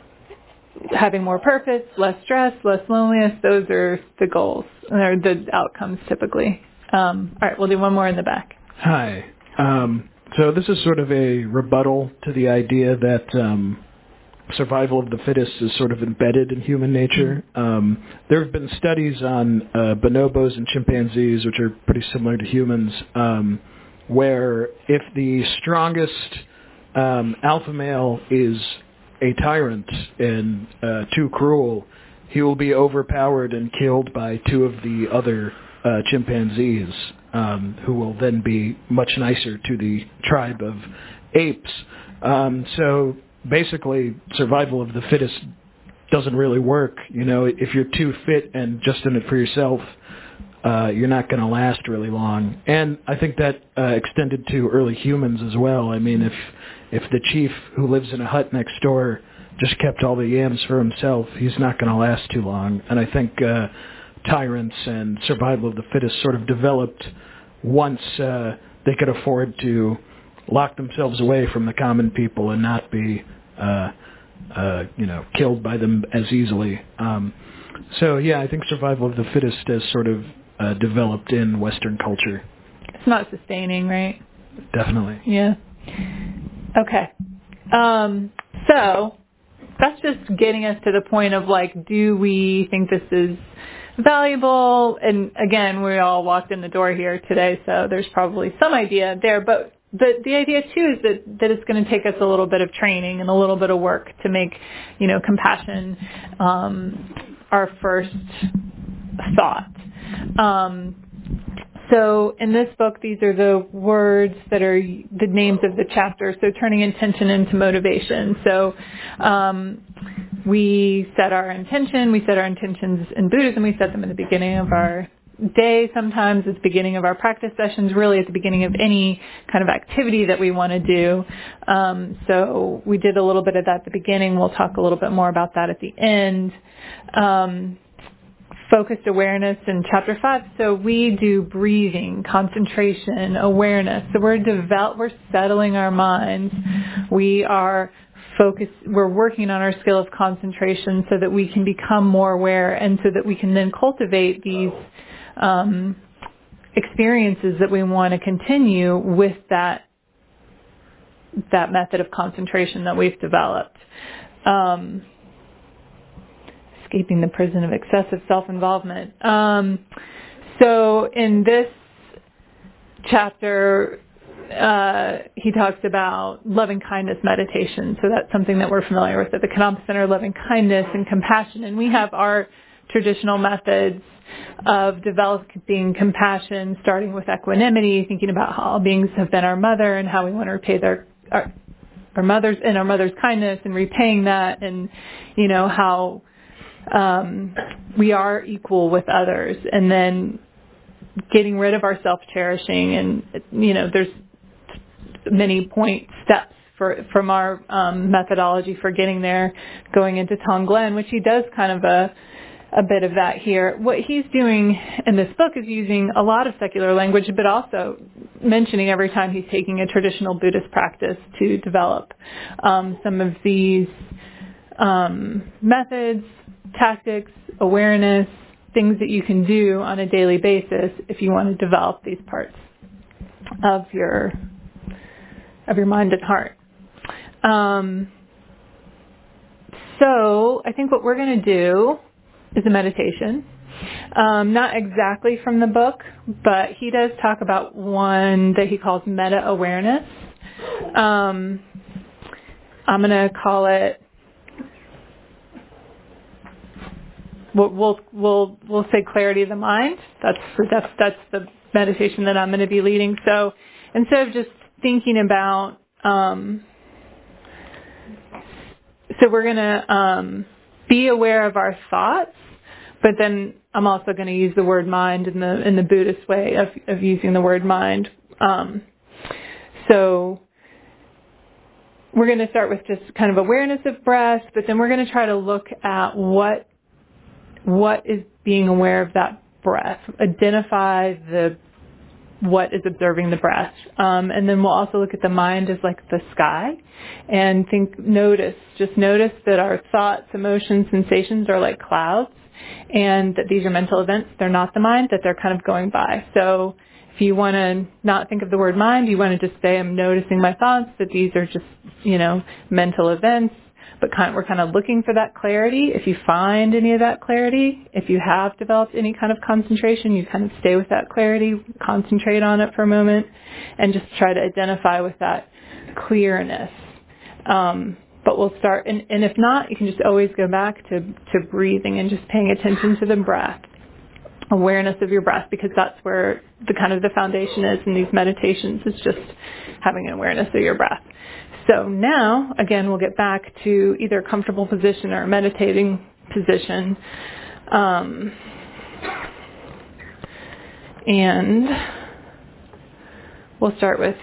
having more purpose, less stress, less loneliness. Those are the goals, or the outcomes typically. Um, all right, we'll do one more in the back. Hi. Um, so this is sort of a rebuttal to the idea that um, survival of the fittest is sort of embedded in human nature. Um, there have been studies on uh, bonobos and chimpanzees, which are pretty similar to humans, um, where if the strongest um, alpha male is a tyrant and uh, too cruel, he will be overpowered and killed by two of the other uh, chimpanzees, um, who will then be much nicer to the tribe of apes. Um, so basically, survival of the fittest doesn't really work. You know, if you're too fit and just in it for yourself, uh, you're not going to last really long. And I think that uh, extended to early humans as well. I mean, if if the chief who lives in a hut next door just kept all the yams for himself, he's not going to last too long. And I think uh, tyrants and survival of the fittest sort of developed once uh, they could afford to lock themselves away from the common people and not be, uh, uh, you know, killed by them as easily. Um, so, yeah, I think survival of the fittest has sort of uh, developed in Western culture. It's not sustaining, right? Definitely. Yeah. Okay. Um, so that's just getting us to the point of, like, do we think this is valuable? And again, we all walked in the door here today, so there's probably some idea there. But the the idea too is that that it's going to take us a little bit of training and a little bit of work to make, you know, compassion um, our first thought. Um, so in this book, these are the words that are the names of the chapter. So turning intention into motivation. So um, we set our intention. We set our intentions in Buddhism. We set them at the beginning of our day, sometimes at the beginning of our practice sessions, really at the beginning of any kind of activity that we want to do. Um, so we did a little bit of that at the beginning. We'll talk a little bit more about that at the end. Um, focused awareness in chapter five. So we do breathing, concentration, awareness. So we're develop, we're settling our minds. We are focus, we're working on our skill of concentration so that we can become more aware and so that we can then cultivate these um, experiences that we want to continue with that that method of concentration that we've developed. Um, escaping the prison of excessive self-involvement. Um, so in this chapter, Uh, he talks about loving kindness meditation. So that's something that we're familiar with at the Kadampa Center, loving kindness and compassion. And we have our traditional methods of developing compassion, starting with equanimity, thinking about how all beings have been our mother and how we want to repay their our, our mothers and our mother's kindness and repaying that, and you know how um, we are equal with others, and then getting rid of our self-cherishing. And you know, there's many point steps for from our um, methodology for getting there, going into Tonglen, which he does kind of a a bit of that here. What he's doing in this book is using a lot of secular language, but also mentioning every time he's taking a traditional Buddhist practice to develop um, some of these um, methods, tactics, awareness, things that you can do on a daily basis if you want to develop these parts of your of your mind and heart. Um, so I think what we're going to do is a meditation. Um, not exactly from the book, but he does talk about one that he calls meta-awareness. Um, I'm going to call it, we'll, we'll, we'll, we'll say clarity of the mind. That's, that's, that's the meditation that I'm going to be leading. So instead of just thinking about, um, so we're going to um, be aware of our thoughts, but then I'm also going to use the word mind in the in the Buddhist way of, of using the word mind. Um, so we're going to start with just kind of awareness of breath, but then we're going to try to look at what what is being aware of that breath. Identify the what is observing the breath. Um, and then we'll also look at the mind as like the sky and think, notice, just notice that our thoughts, emotions, sensations are like clouds and that these are mental events. They're not the mind, that they're kind of going by. So if you want to not think of the word mind, you want to just say, I'm noticing my thoughts, that these are just, you know, mental events. But kind of, we're kind of looking for that clarity. If you find any of that clarity, if you have developed any kind of concentration, you kind of stay with that clarity, concentrate on it for a moment, and just try to identify with that clearness. Um, but we'll start, and, and if not, you can just always go back to, to breathing and just paying attention to the breath, awareness of your breath, because that's where the kind of the foundation is in these meditations, is just having an awareness of your breath. So now, again, we'll get back to either a comfortable position or a meditating position. Um, and we'll start with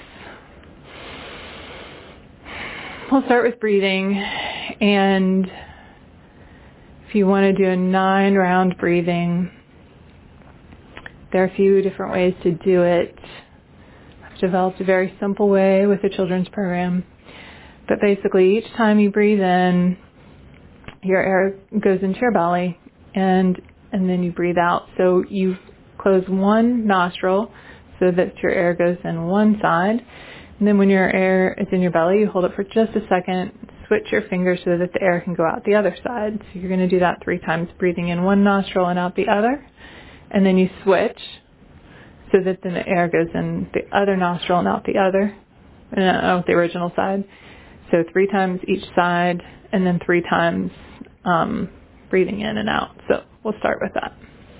we'll start with breathing. And if you want to do a nine round breathing, there are a few different ways to do it. I've developed a very simple way with the children's program. But basically, each time you breathe in, your air goes into your belly, and and then you breathe out. So you close one nostril so that your air goes in one side. And then when your air is in your belly, you hold it for just a second, switch your fingers so that the air can go out the other side. So you're going to do that three times, breathing in one nostril and out the other. And then you switch so that then the air goes in the other nostril and out the other, uh, out the original side. So three times each side, and then three times um, breathing in and out. So we'll start with that.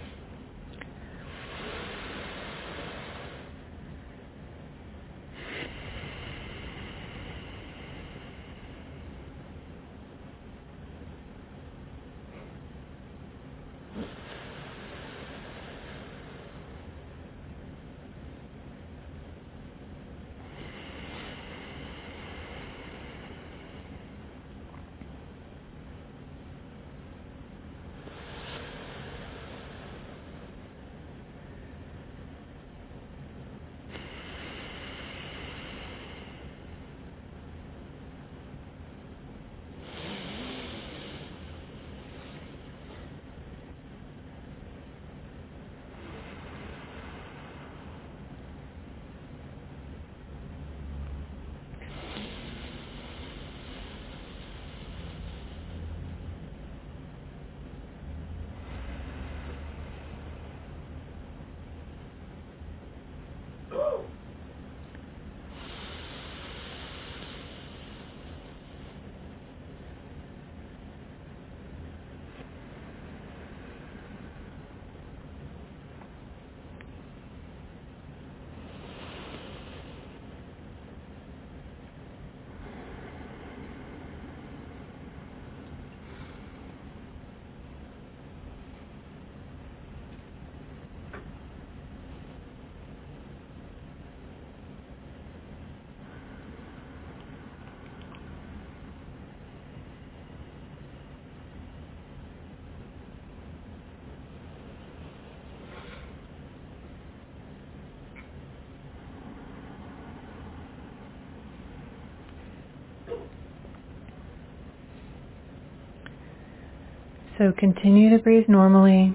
So continue to breathe normally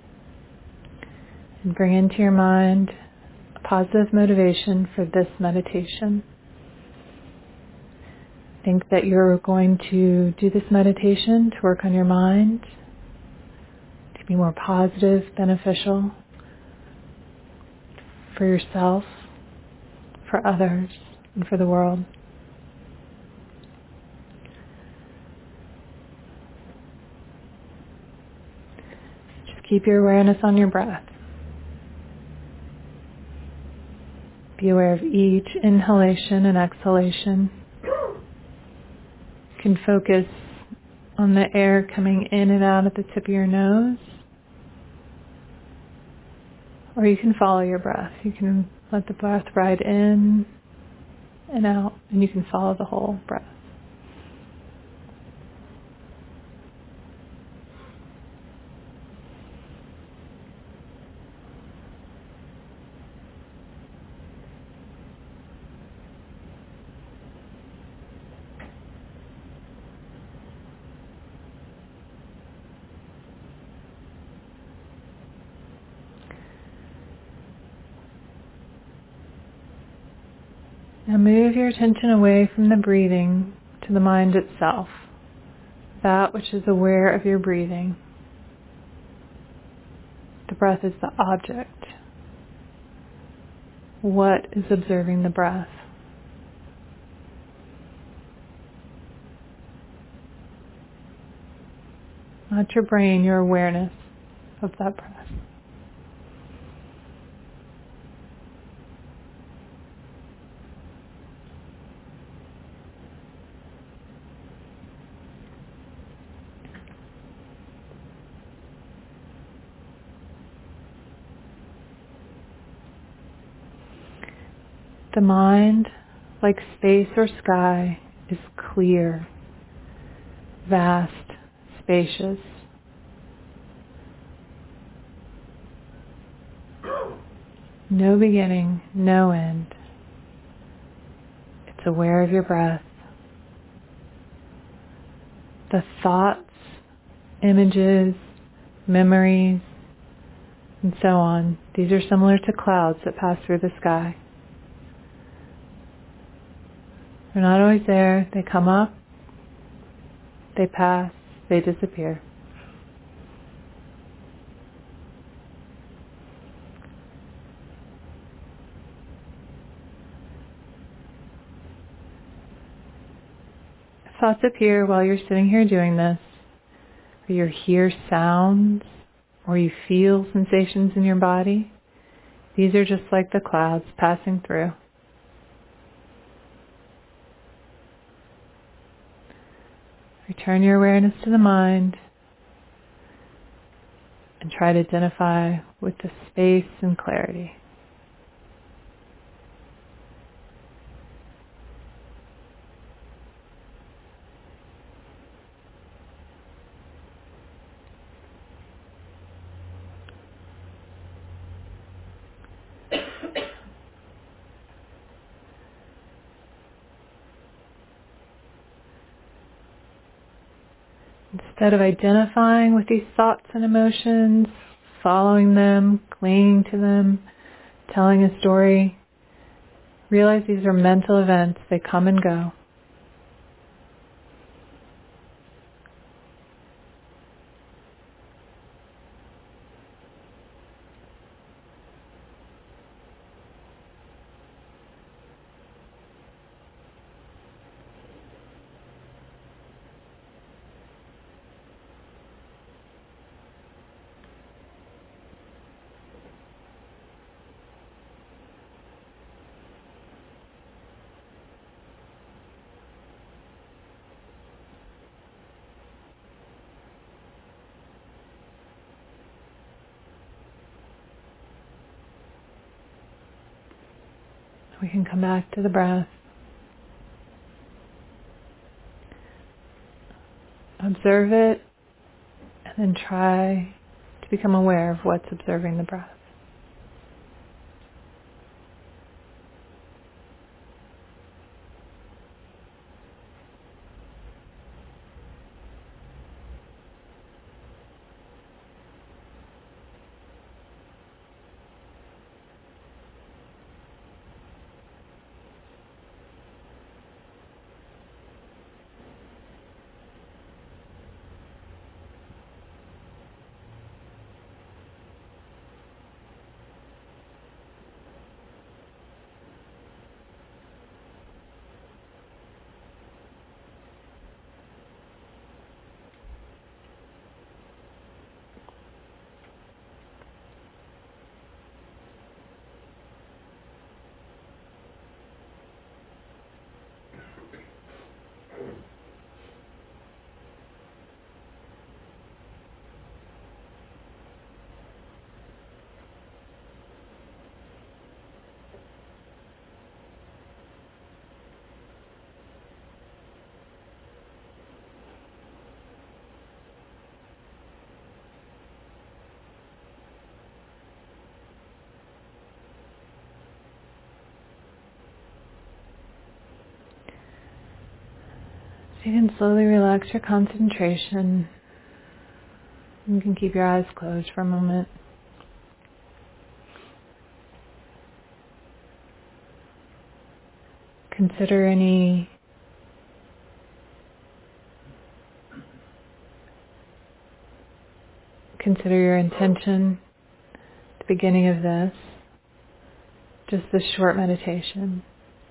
and bring into your mind a positive motivation for this meditation. Think that you're going to do this meditation to work on your mind, to be more positive, beneficial for yourself, for others, and for the world. Just keep your awareness on your breath. Be aware of each inhalation and exhalation. You can focus on the air coming in and out at the tip of your nose. Or you can follow your breath. You can let the breath ride in and out, and you can follow the whole breath. Now move your attention away from the breathing to the mind itself, that which is aware of your breathing. The breath is the object. What is observing the breath? Not your brain, your awareness of that breath. The mind, like space or sky, is clear, vast, spacious. No beginning, no end. It's aware of your breath. The thoughts, images, memories, and so on, these are similar to clouds that pass through the sky. They're not always there. They come up, they pass, they disappear. If thoughts appear while you're sitting here doing this, or you hear sounds, or you feel sensations in your body, these are just like the clouds passing through. Return your awareness to the mind and try to identify with the space and clarity. Instead of identifying with these thoughts and emotions, following them, clinging to them, telling a story, realize these are mental events. They come and go. We can come back to the breath. Observe it, and then try to become aware of what's observing the breath. So you can slowly relax your concentration. You can keep your eyes closed for a moment. Consider any consider your intention at the beginning of this, just this short meditation.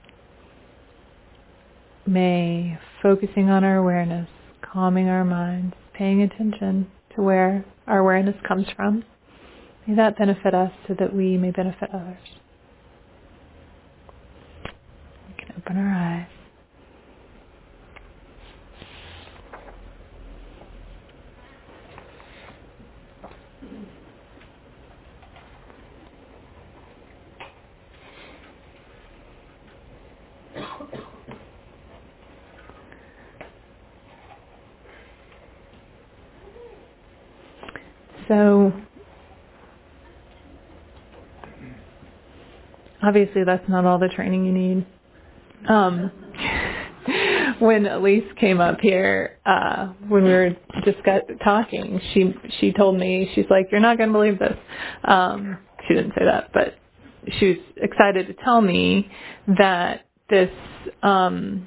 May focusing on our awareness, calming our minds, paying attention to where our awareness comes from, may that benefit us so that we may benefit others. We can open our eyes. So, obviously that's not all the training you need. Um, when Elise came up here, uh, when we were just got talking, she she told me, she's like, you're not going to believe this. Um, she didn't say that, but she was excited to tell me that this um,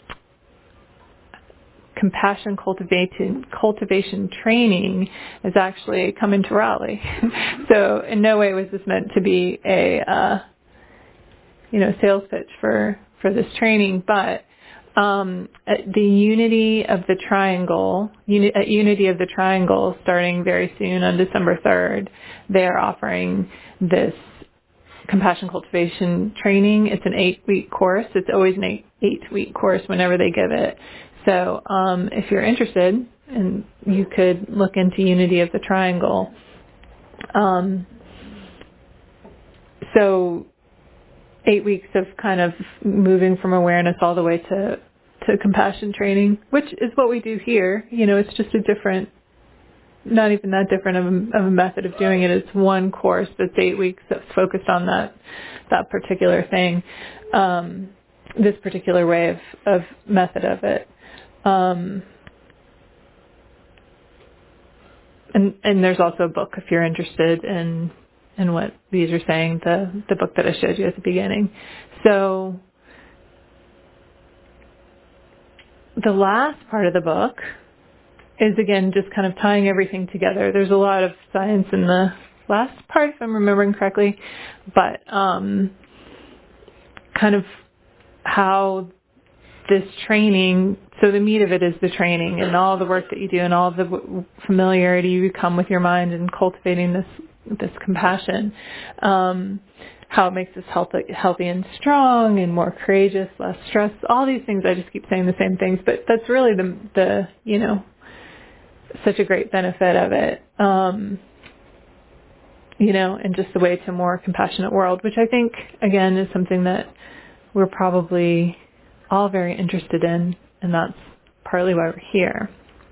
compassion cultivation cultivation training is actually coming to Raleigh. So in no way was this meant to be a uh, you know sales pitch for for this training, but um, at the Unity of the Triangle, uni, at Unity of the Triangle, starting very soon on December third, they are offering this compassion cultivation training. It's an eight-week course. It's always an eight, eight-week course whenever they give it. So um, if you're interested, and you could look into Unity of the Triangle. Um, so eight weeks of kind of moving from awareness all the way to, to compassion training, which is what we do here. You know, it's just a different, not even that different of a, of a method of doing it. It's one course that's eight weeks that's focused on that that particular thing, um, this particular way of, of method of it. Um, and and there's also a book if you're interested in in what these are saying, the the book that I showed you at the beginning. So the last part of the book is again just kind of tying everything together. There's a lot of science in the last part, if I'm remembering correctly, but um, kind of how this training, so the meat of it is the training and all the work that you do and all the familiarity you become with your mind and cultivating this this compassion, um, how it makes us healthy, healthy and strong and more courageous, less stressed, all these things. I just keep saying the same things, but that's really the, the you know, such a great benefit of it, um, you know, and just the way to a more compassionate world, which I think, again, is something that we're probably all very interested in, and that's partly why we're here.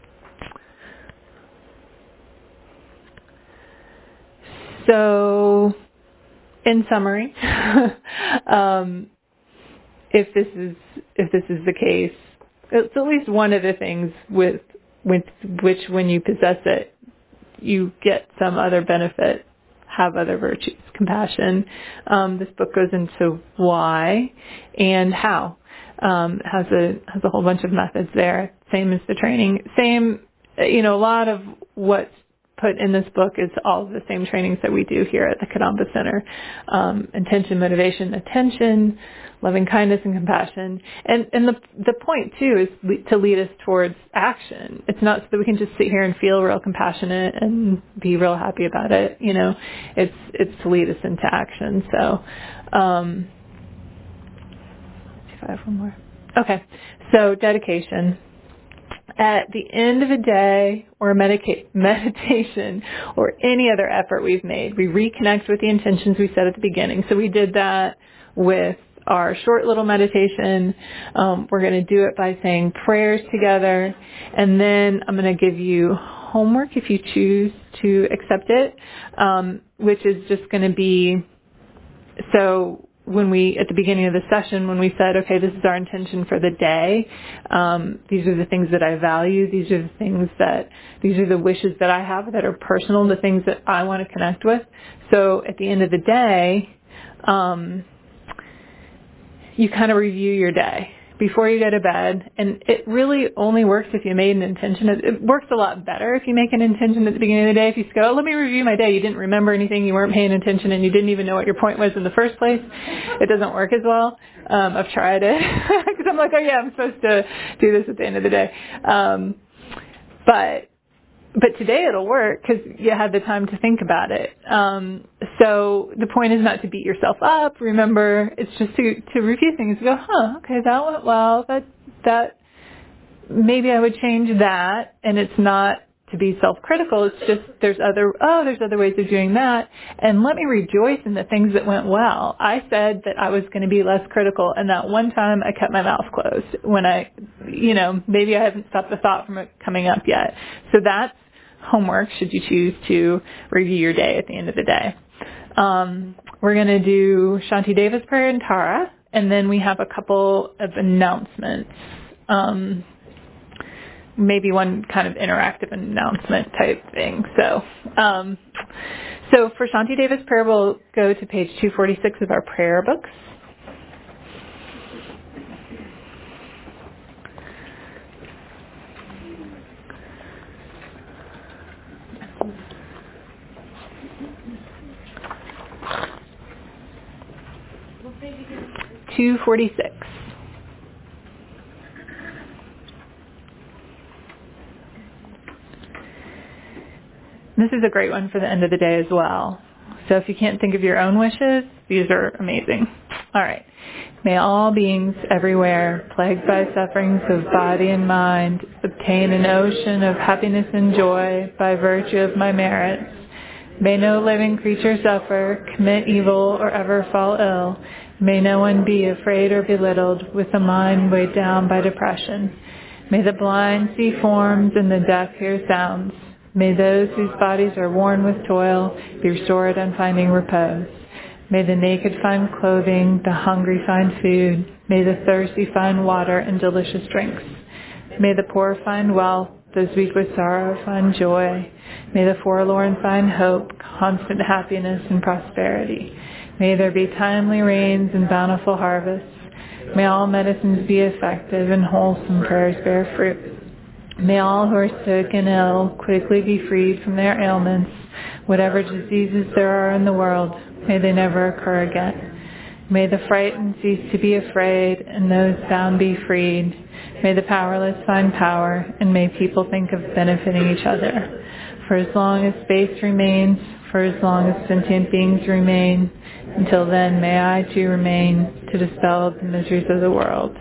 So, in summary, um, if this is if this is the case, it's at least one of the things with with which, when you possess it, you get some other benefit, have other virtues, compassion. Um, this book goes into why and how. Um, has a has a whole bunch of methods there. Same as the training. Same, you know, a lot of what's put in this book is all of the same trainings that we do here at the Kadamba Center. Um, intention, motivation, attention, loving kindness, and compassion. And and the the point too is le- to lead us towards action. It's not so that we can just sit here and feel real compassionate and be real happy about it. You know, it's it's to lead us into action. So. Um, I have one more. Okay, so dedication. At the end of a day or a medica- meditation or any other effort we've made, we reconnect with the intentions we set at the beginning. So we did that with our short little meditation. Um, we're going to do it by saying prayers together, and then I'm going to give you homework if you choose to accept it, um, which is just going to be, so when we, at the beginning of the session, when we said, okay, this is our intention for the day, um, these are the things that I value, these are the things that, these are the wishes that I have that are personal, the things that I want to connect with. So at the end of the day, um, you kind of review your day before you go to bed, and it really only works if you made an intention. It, it works a lot better if you make an intention at the beginning of the day. If you go, oh, let me review my day, you didn't remember anything, you weren't paying attention, and you didn't even know what your point was in the first place, it doesn't work as well. Um, I've tried it because I'm like, oh yeah, I'm supposed to do this at the end of the day. Um, but But today it'll work because you had the time to think about it. Um, so the point is not to beat yourself up. Remember, it's just to, to review things and go, huh, okay, that went well. That, that, maybe I would change that. And it's not to be self-critical. It's just there's other, oh, there's other ways of doing that. And let me rejoice in the things that went well. I said that I was going to be less critical. And that one time I kept my mouth closed when I, you know, maybe I haven't stopped the thought from it coming up yet. So that's homework should you choose to review your day at the end of the day. Um, we're going to do Shanti Deva's prayer and Tara, and then we have a couple of announcements. Um, maybe one kind of interactive announcement type thing. So, um, so for Shanti Deva's prayer, we'll go to page two forty-six of our prayer books. two forty-six. This is a great one for the end of the day as well. So if you can't think of your own wishes, these are amazing. All right. May all beings everywhere, plagued by sufferings of body and mind, obtain an ocean of happiness and joy by virtue of my merits. May no living creature suffer, commit evil, or ever fall ill. May no one be afraid or belittled with a mind weighed down by depression. May the blind see forms and the deaf hear sounds. May those whose bodies are worn with toil be restored on finding repose. May the naked find clothing, the hungry find food. May the thirsty find water and delicious drinks. May the poor find wealth, those weak with sorrow find joy. May the forlorn find hope, constant happiness and prosperity. May there be timely rains and bountiful harvests. May all medicines be effective and wholesome prayers bear fruit. May all who are sick and ill quickly be freed from their ailments. Whatever diseases there are in the world, may they never occur again. May the frightened cease to be afraid and those bound be freed. May the powerless find power and may people think of benefiting each other. For as long as space remains, for as long as sentient beings remain, until then may I too remain to dispel the miseries of the world.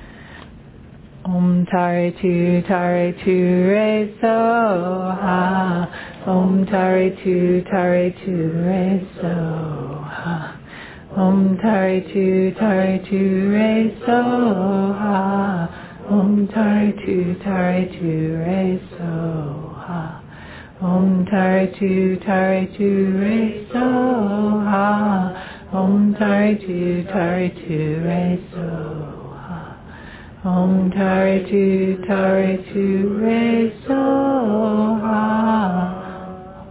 Om Tare Tu Tare Tu Re So Ha. Om Tare Tu Tare Tu Re So Ha. Om Tare Tu Tare Tu Re So Ha. Om Tare Tu Tare Tu Re So Ha. Om Tare Tu Tare Tu Re So Ha. Om Tare Tu Tare Tu Re So Ha. Om Tare Tu Tare Tu Re So Ha.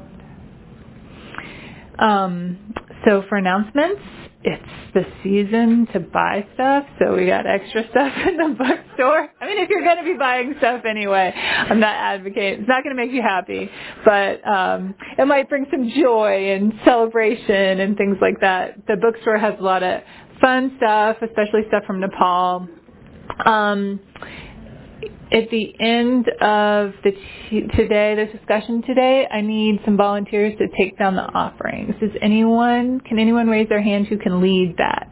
Um, so for announcements, it's the season to buy stuff, so we got extra stuff in the bookstore. I mean, if you're going to be buying stuff anyway, I'm not advocating. It's not going to make you happy, but um, it might bring some joy and celebration and things like that. The bookstore has a lot of fun stuff, especially stuff from Nepal. Um, at the end of the t- today, the discussion today, I need some volunteers to take down the offerings. Does anyone, can anyone raise their hand who can lead that?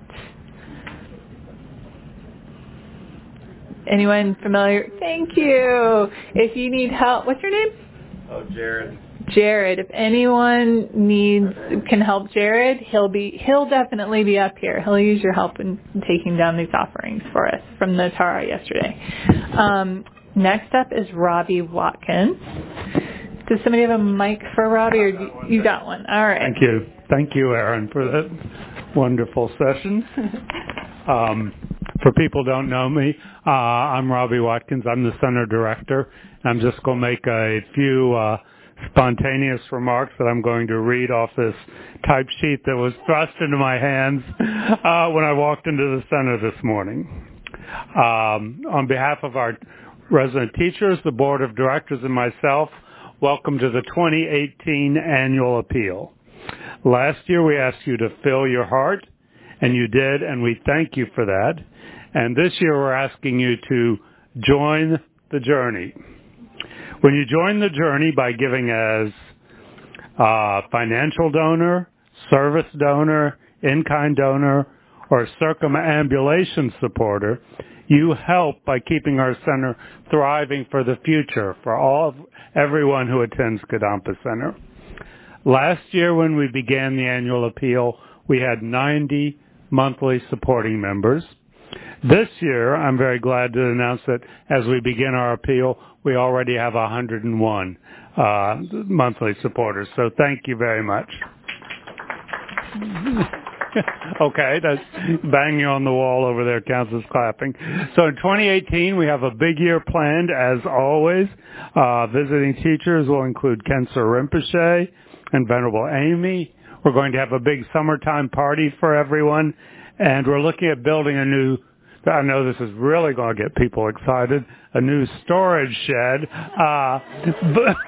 Anyone familiar? Thank you. If you need help, what's your name? Oh, Jared. Jared. If anyone needs can help Jared, he'll be he'll definitely be up here. He'll use your help in taking down these offerings for us from the Tara yesterday. Um, next up is Robbie Watkins. Does somebody have a mic for Robbie, or you, you got one? All right. Thank you. Thank you, Aaron, for that wonderful session. Um, for people who don't know me, uh, I'm Robbie Watkins. I'm the center director. I'm just going to make a few uh, spontaneous remarks that I'm going to read off this type sheet that was thrust into my hands uh, when I walked into the center this morning. Um, on behalf of our resident teachers, the board of directors, and myself, welcome to the twenty eighteen annual appeal. Last year we asked you to fill your heart, and you did, and we thank you for that. And this year we're asking you to join the journey. When you join the journey by giving as a financial donor, service donor, in-kind donor, or circumambulation supporter, you help by keeping our center thriving for the future for all of, everyone who attends Kadampa Center. Last year when we began the annual appeal, we had ninety monthly supporting members. This year, I'm very glad to announce that as we begin our appeal, we already have one hundred one uh, monthly supporters. So thank you very much. Okay, that's banging on the wall over there counts as clapping. So in twenty eighteen, we have a big year planned, as always. Uh, visiting teachers will include Kensar Rinpoche and Venerable Amy. We're going to have a big summertime party for everyone, and we're looking at building a new, I know this is really going to get people excited, a new storage shed. Uh, but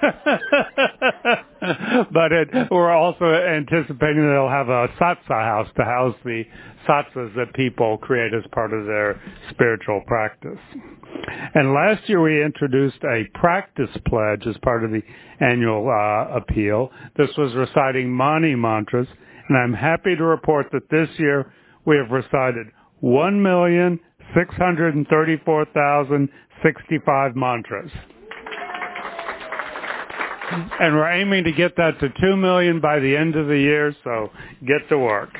but it, we're also anticipating that they'll have a satsa house to house the satsas that people create as part of their spiritual practice. And last year we introduced a practice pledge as part of the annual uh, appeal. This was reciting Mani mantras, and I'm happy to report that this year we have recited one million six hundred thirty-four thousand sixty-five mantras. And we're aiming to get that to two million by the end of the year, so get to work.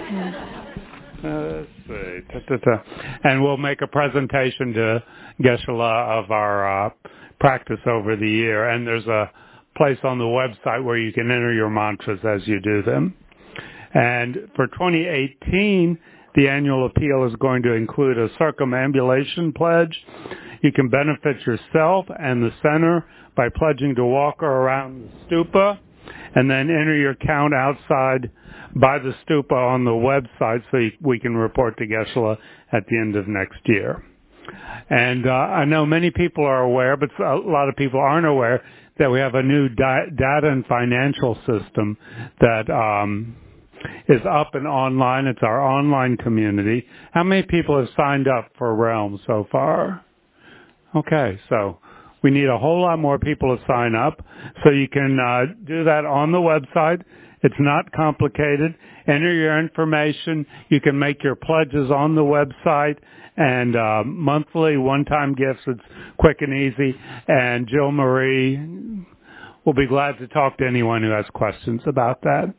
Uh, let's see. Ta, ta, ta. And we'll make a presentation to Geshe-la of our uh, practice over the year. And there's a place on the website where you can enter your mantras as you do them. And for twenty eighteen, the annual appeal is going to include a circumambulation pledge. You can benefit yourself and the center by pledging to walk around the stupa and then enter your count outside by the stupa on the website so you, we can report to Geshe-la at the end of next year. And uh, I know many people are aware, but a lot of people aren't aware, that we have a new di- data and financial system that um, is up and online. It's our online community. How many people have signed up for Realm so far? Okay, so we need a whole lot more people to sign up. So you can uh, do that on the website. It's not complicated. Enter your information. You can make your pledges on the website. And uh, monthly one-time gifts, it's quick and easy. And Jill Marie will be glad to talk to anyone who has questions about that.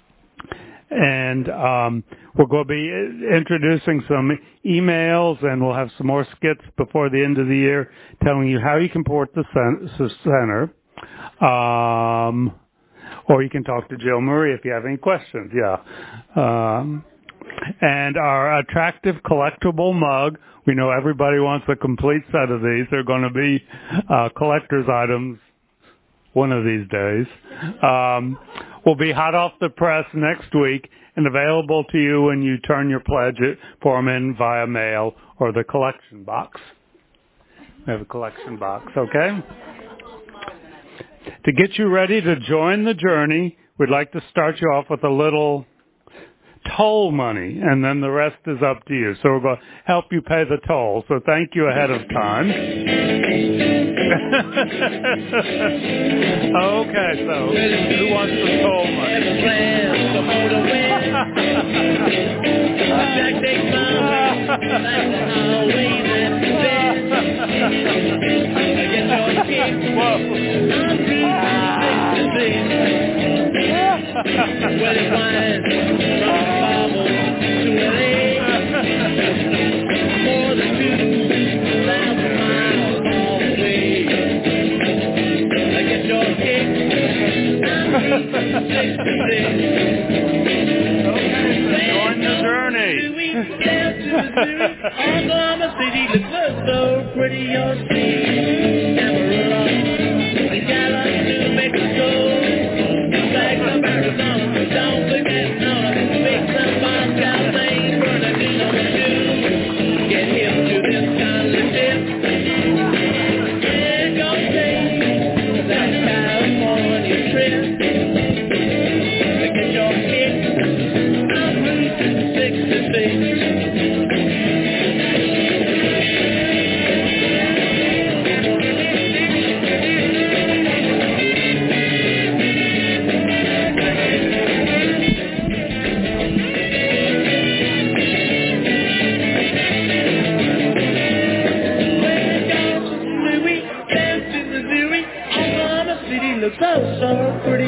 And um, we're going to be introducing some emails, and we'll have some more skits before the end of the year telling you how you can support the center. Um, or you can talk to Jill Marie if you have any questions. Yeah. Um, and our attractive collectible mug. We know everybody wants a complete set of these. They're going to be uh, collector's items one of these days. Um, will be hot off the press next week and available to you when you turn your pledge form in via mail or the collection box. We have a collection box, okay? To get you ready to join the journey, we'd like to start you off with a little toll money, and then the rest is up to you. So we're going to help you pay the toll. So thank you ahead of time. Okay, so who wants the toll money? Join the down to Missouri. Oklahoma City looks so pretty, you'll see. Amarillo, we got up to Mexico. Bags of Arizona, don't forget Nona. Make some Moscow things, Bernardino too. Get him to this college tip. Yeah, go take that California trip. Get your kick on Route sixty-six. Looks so, so pretty.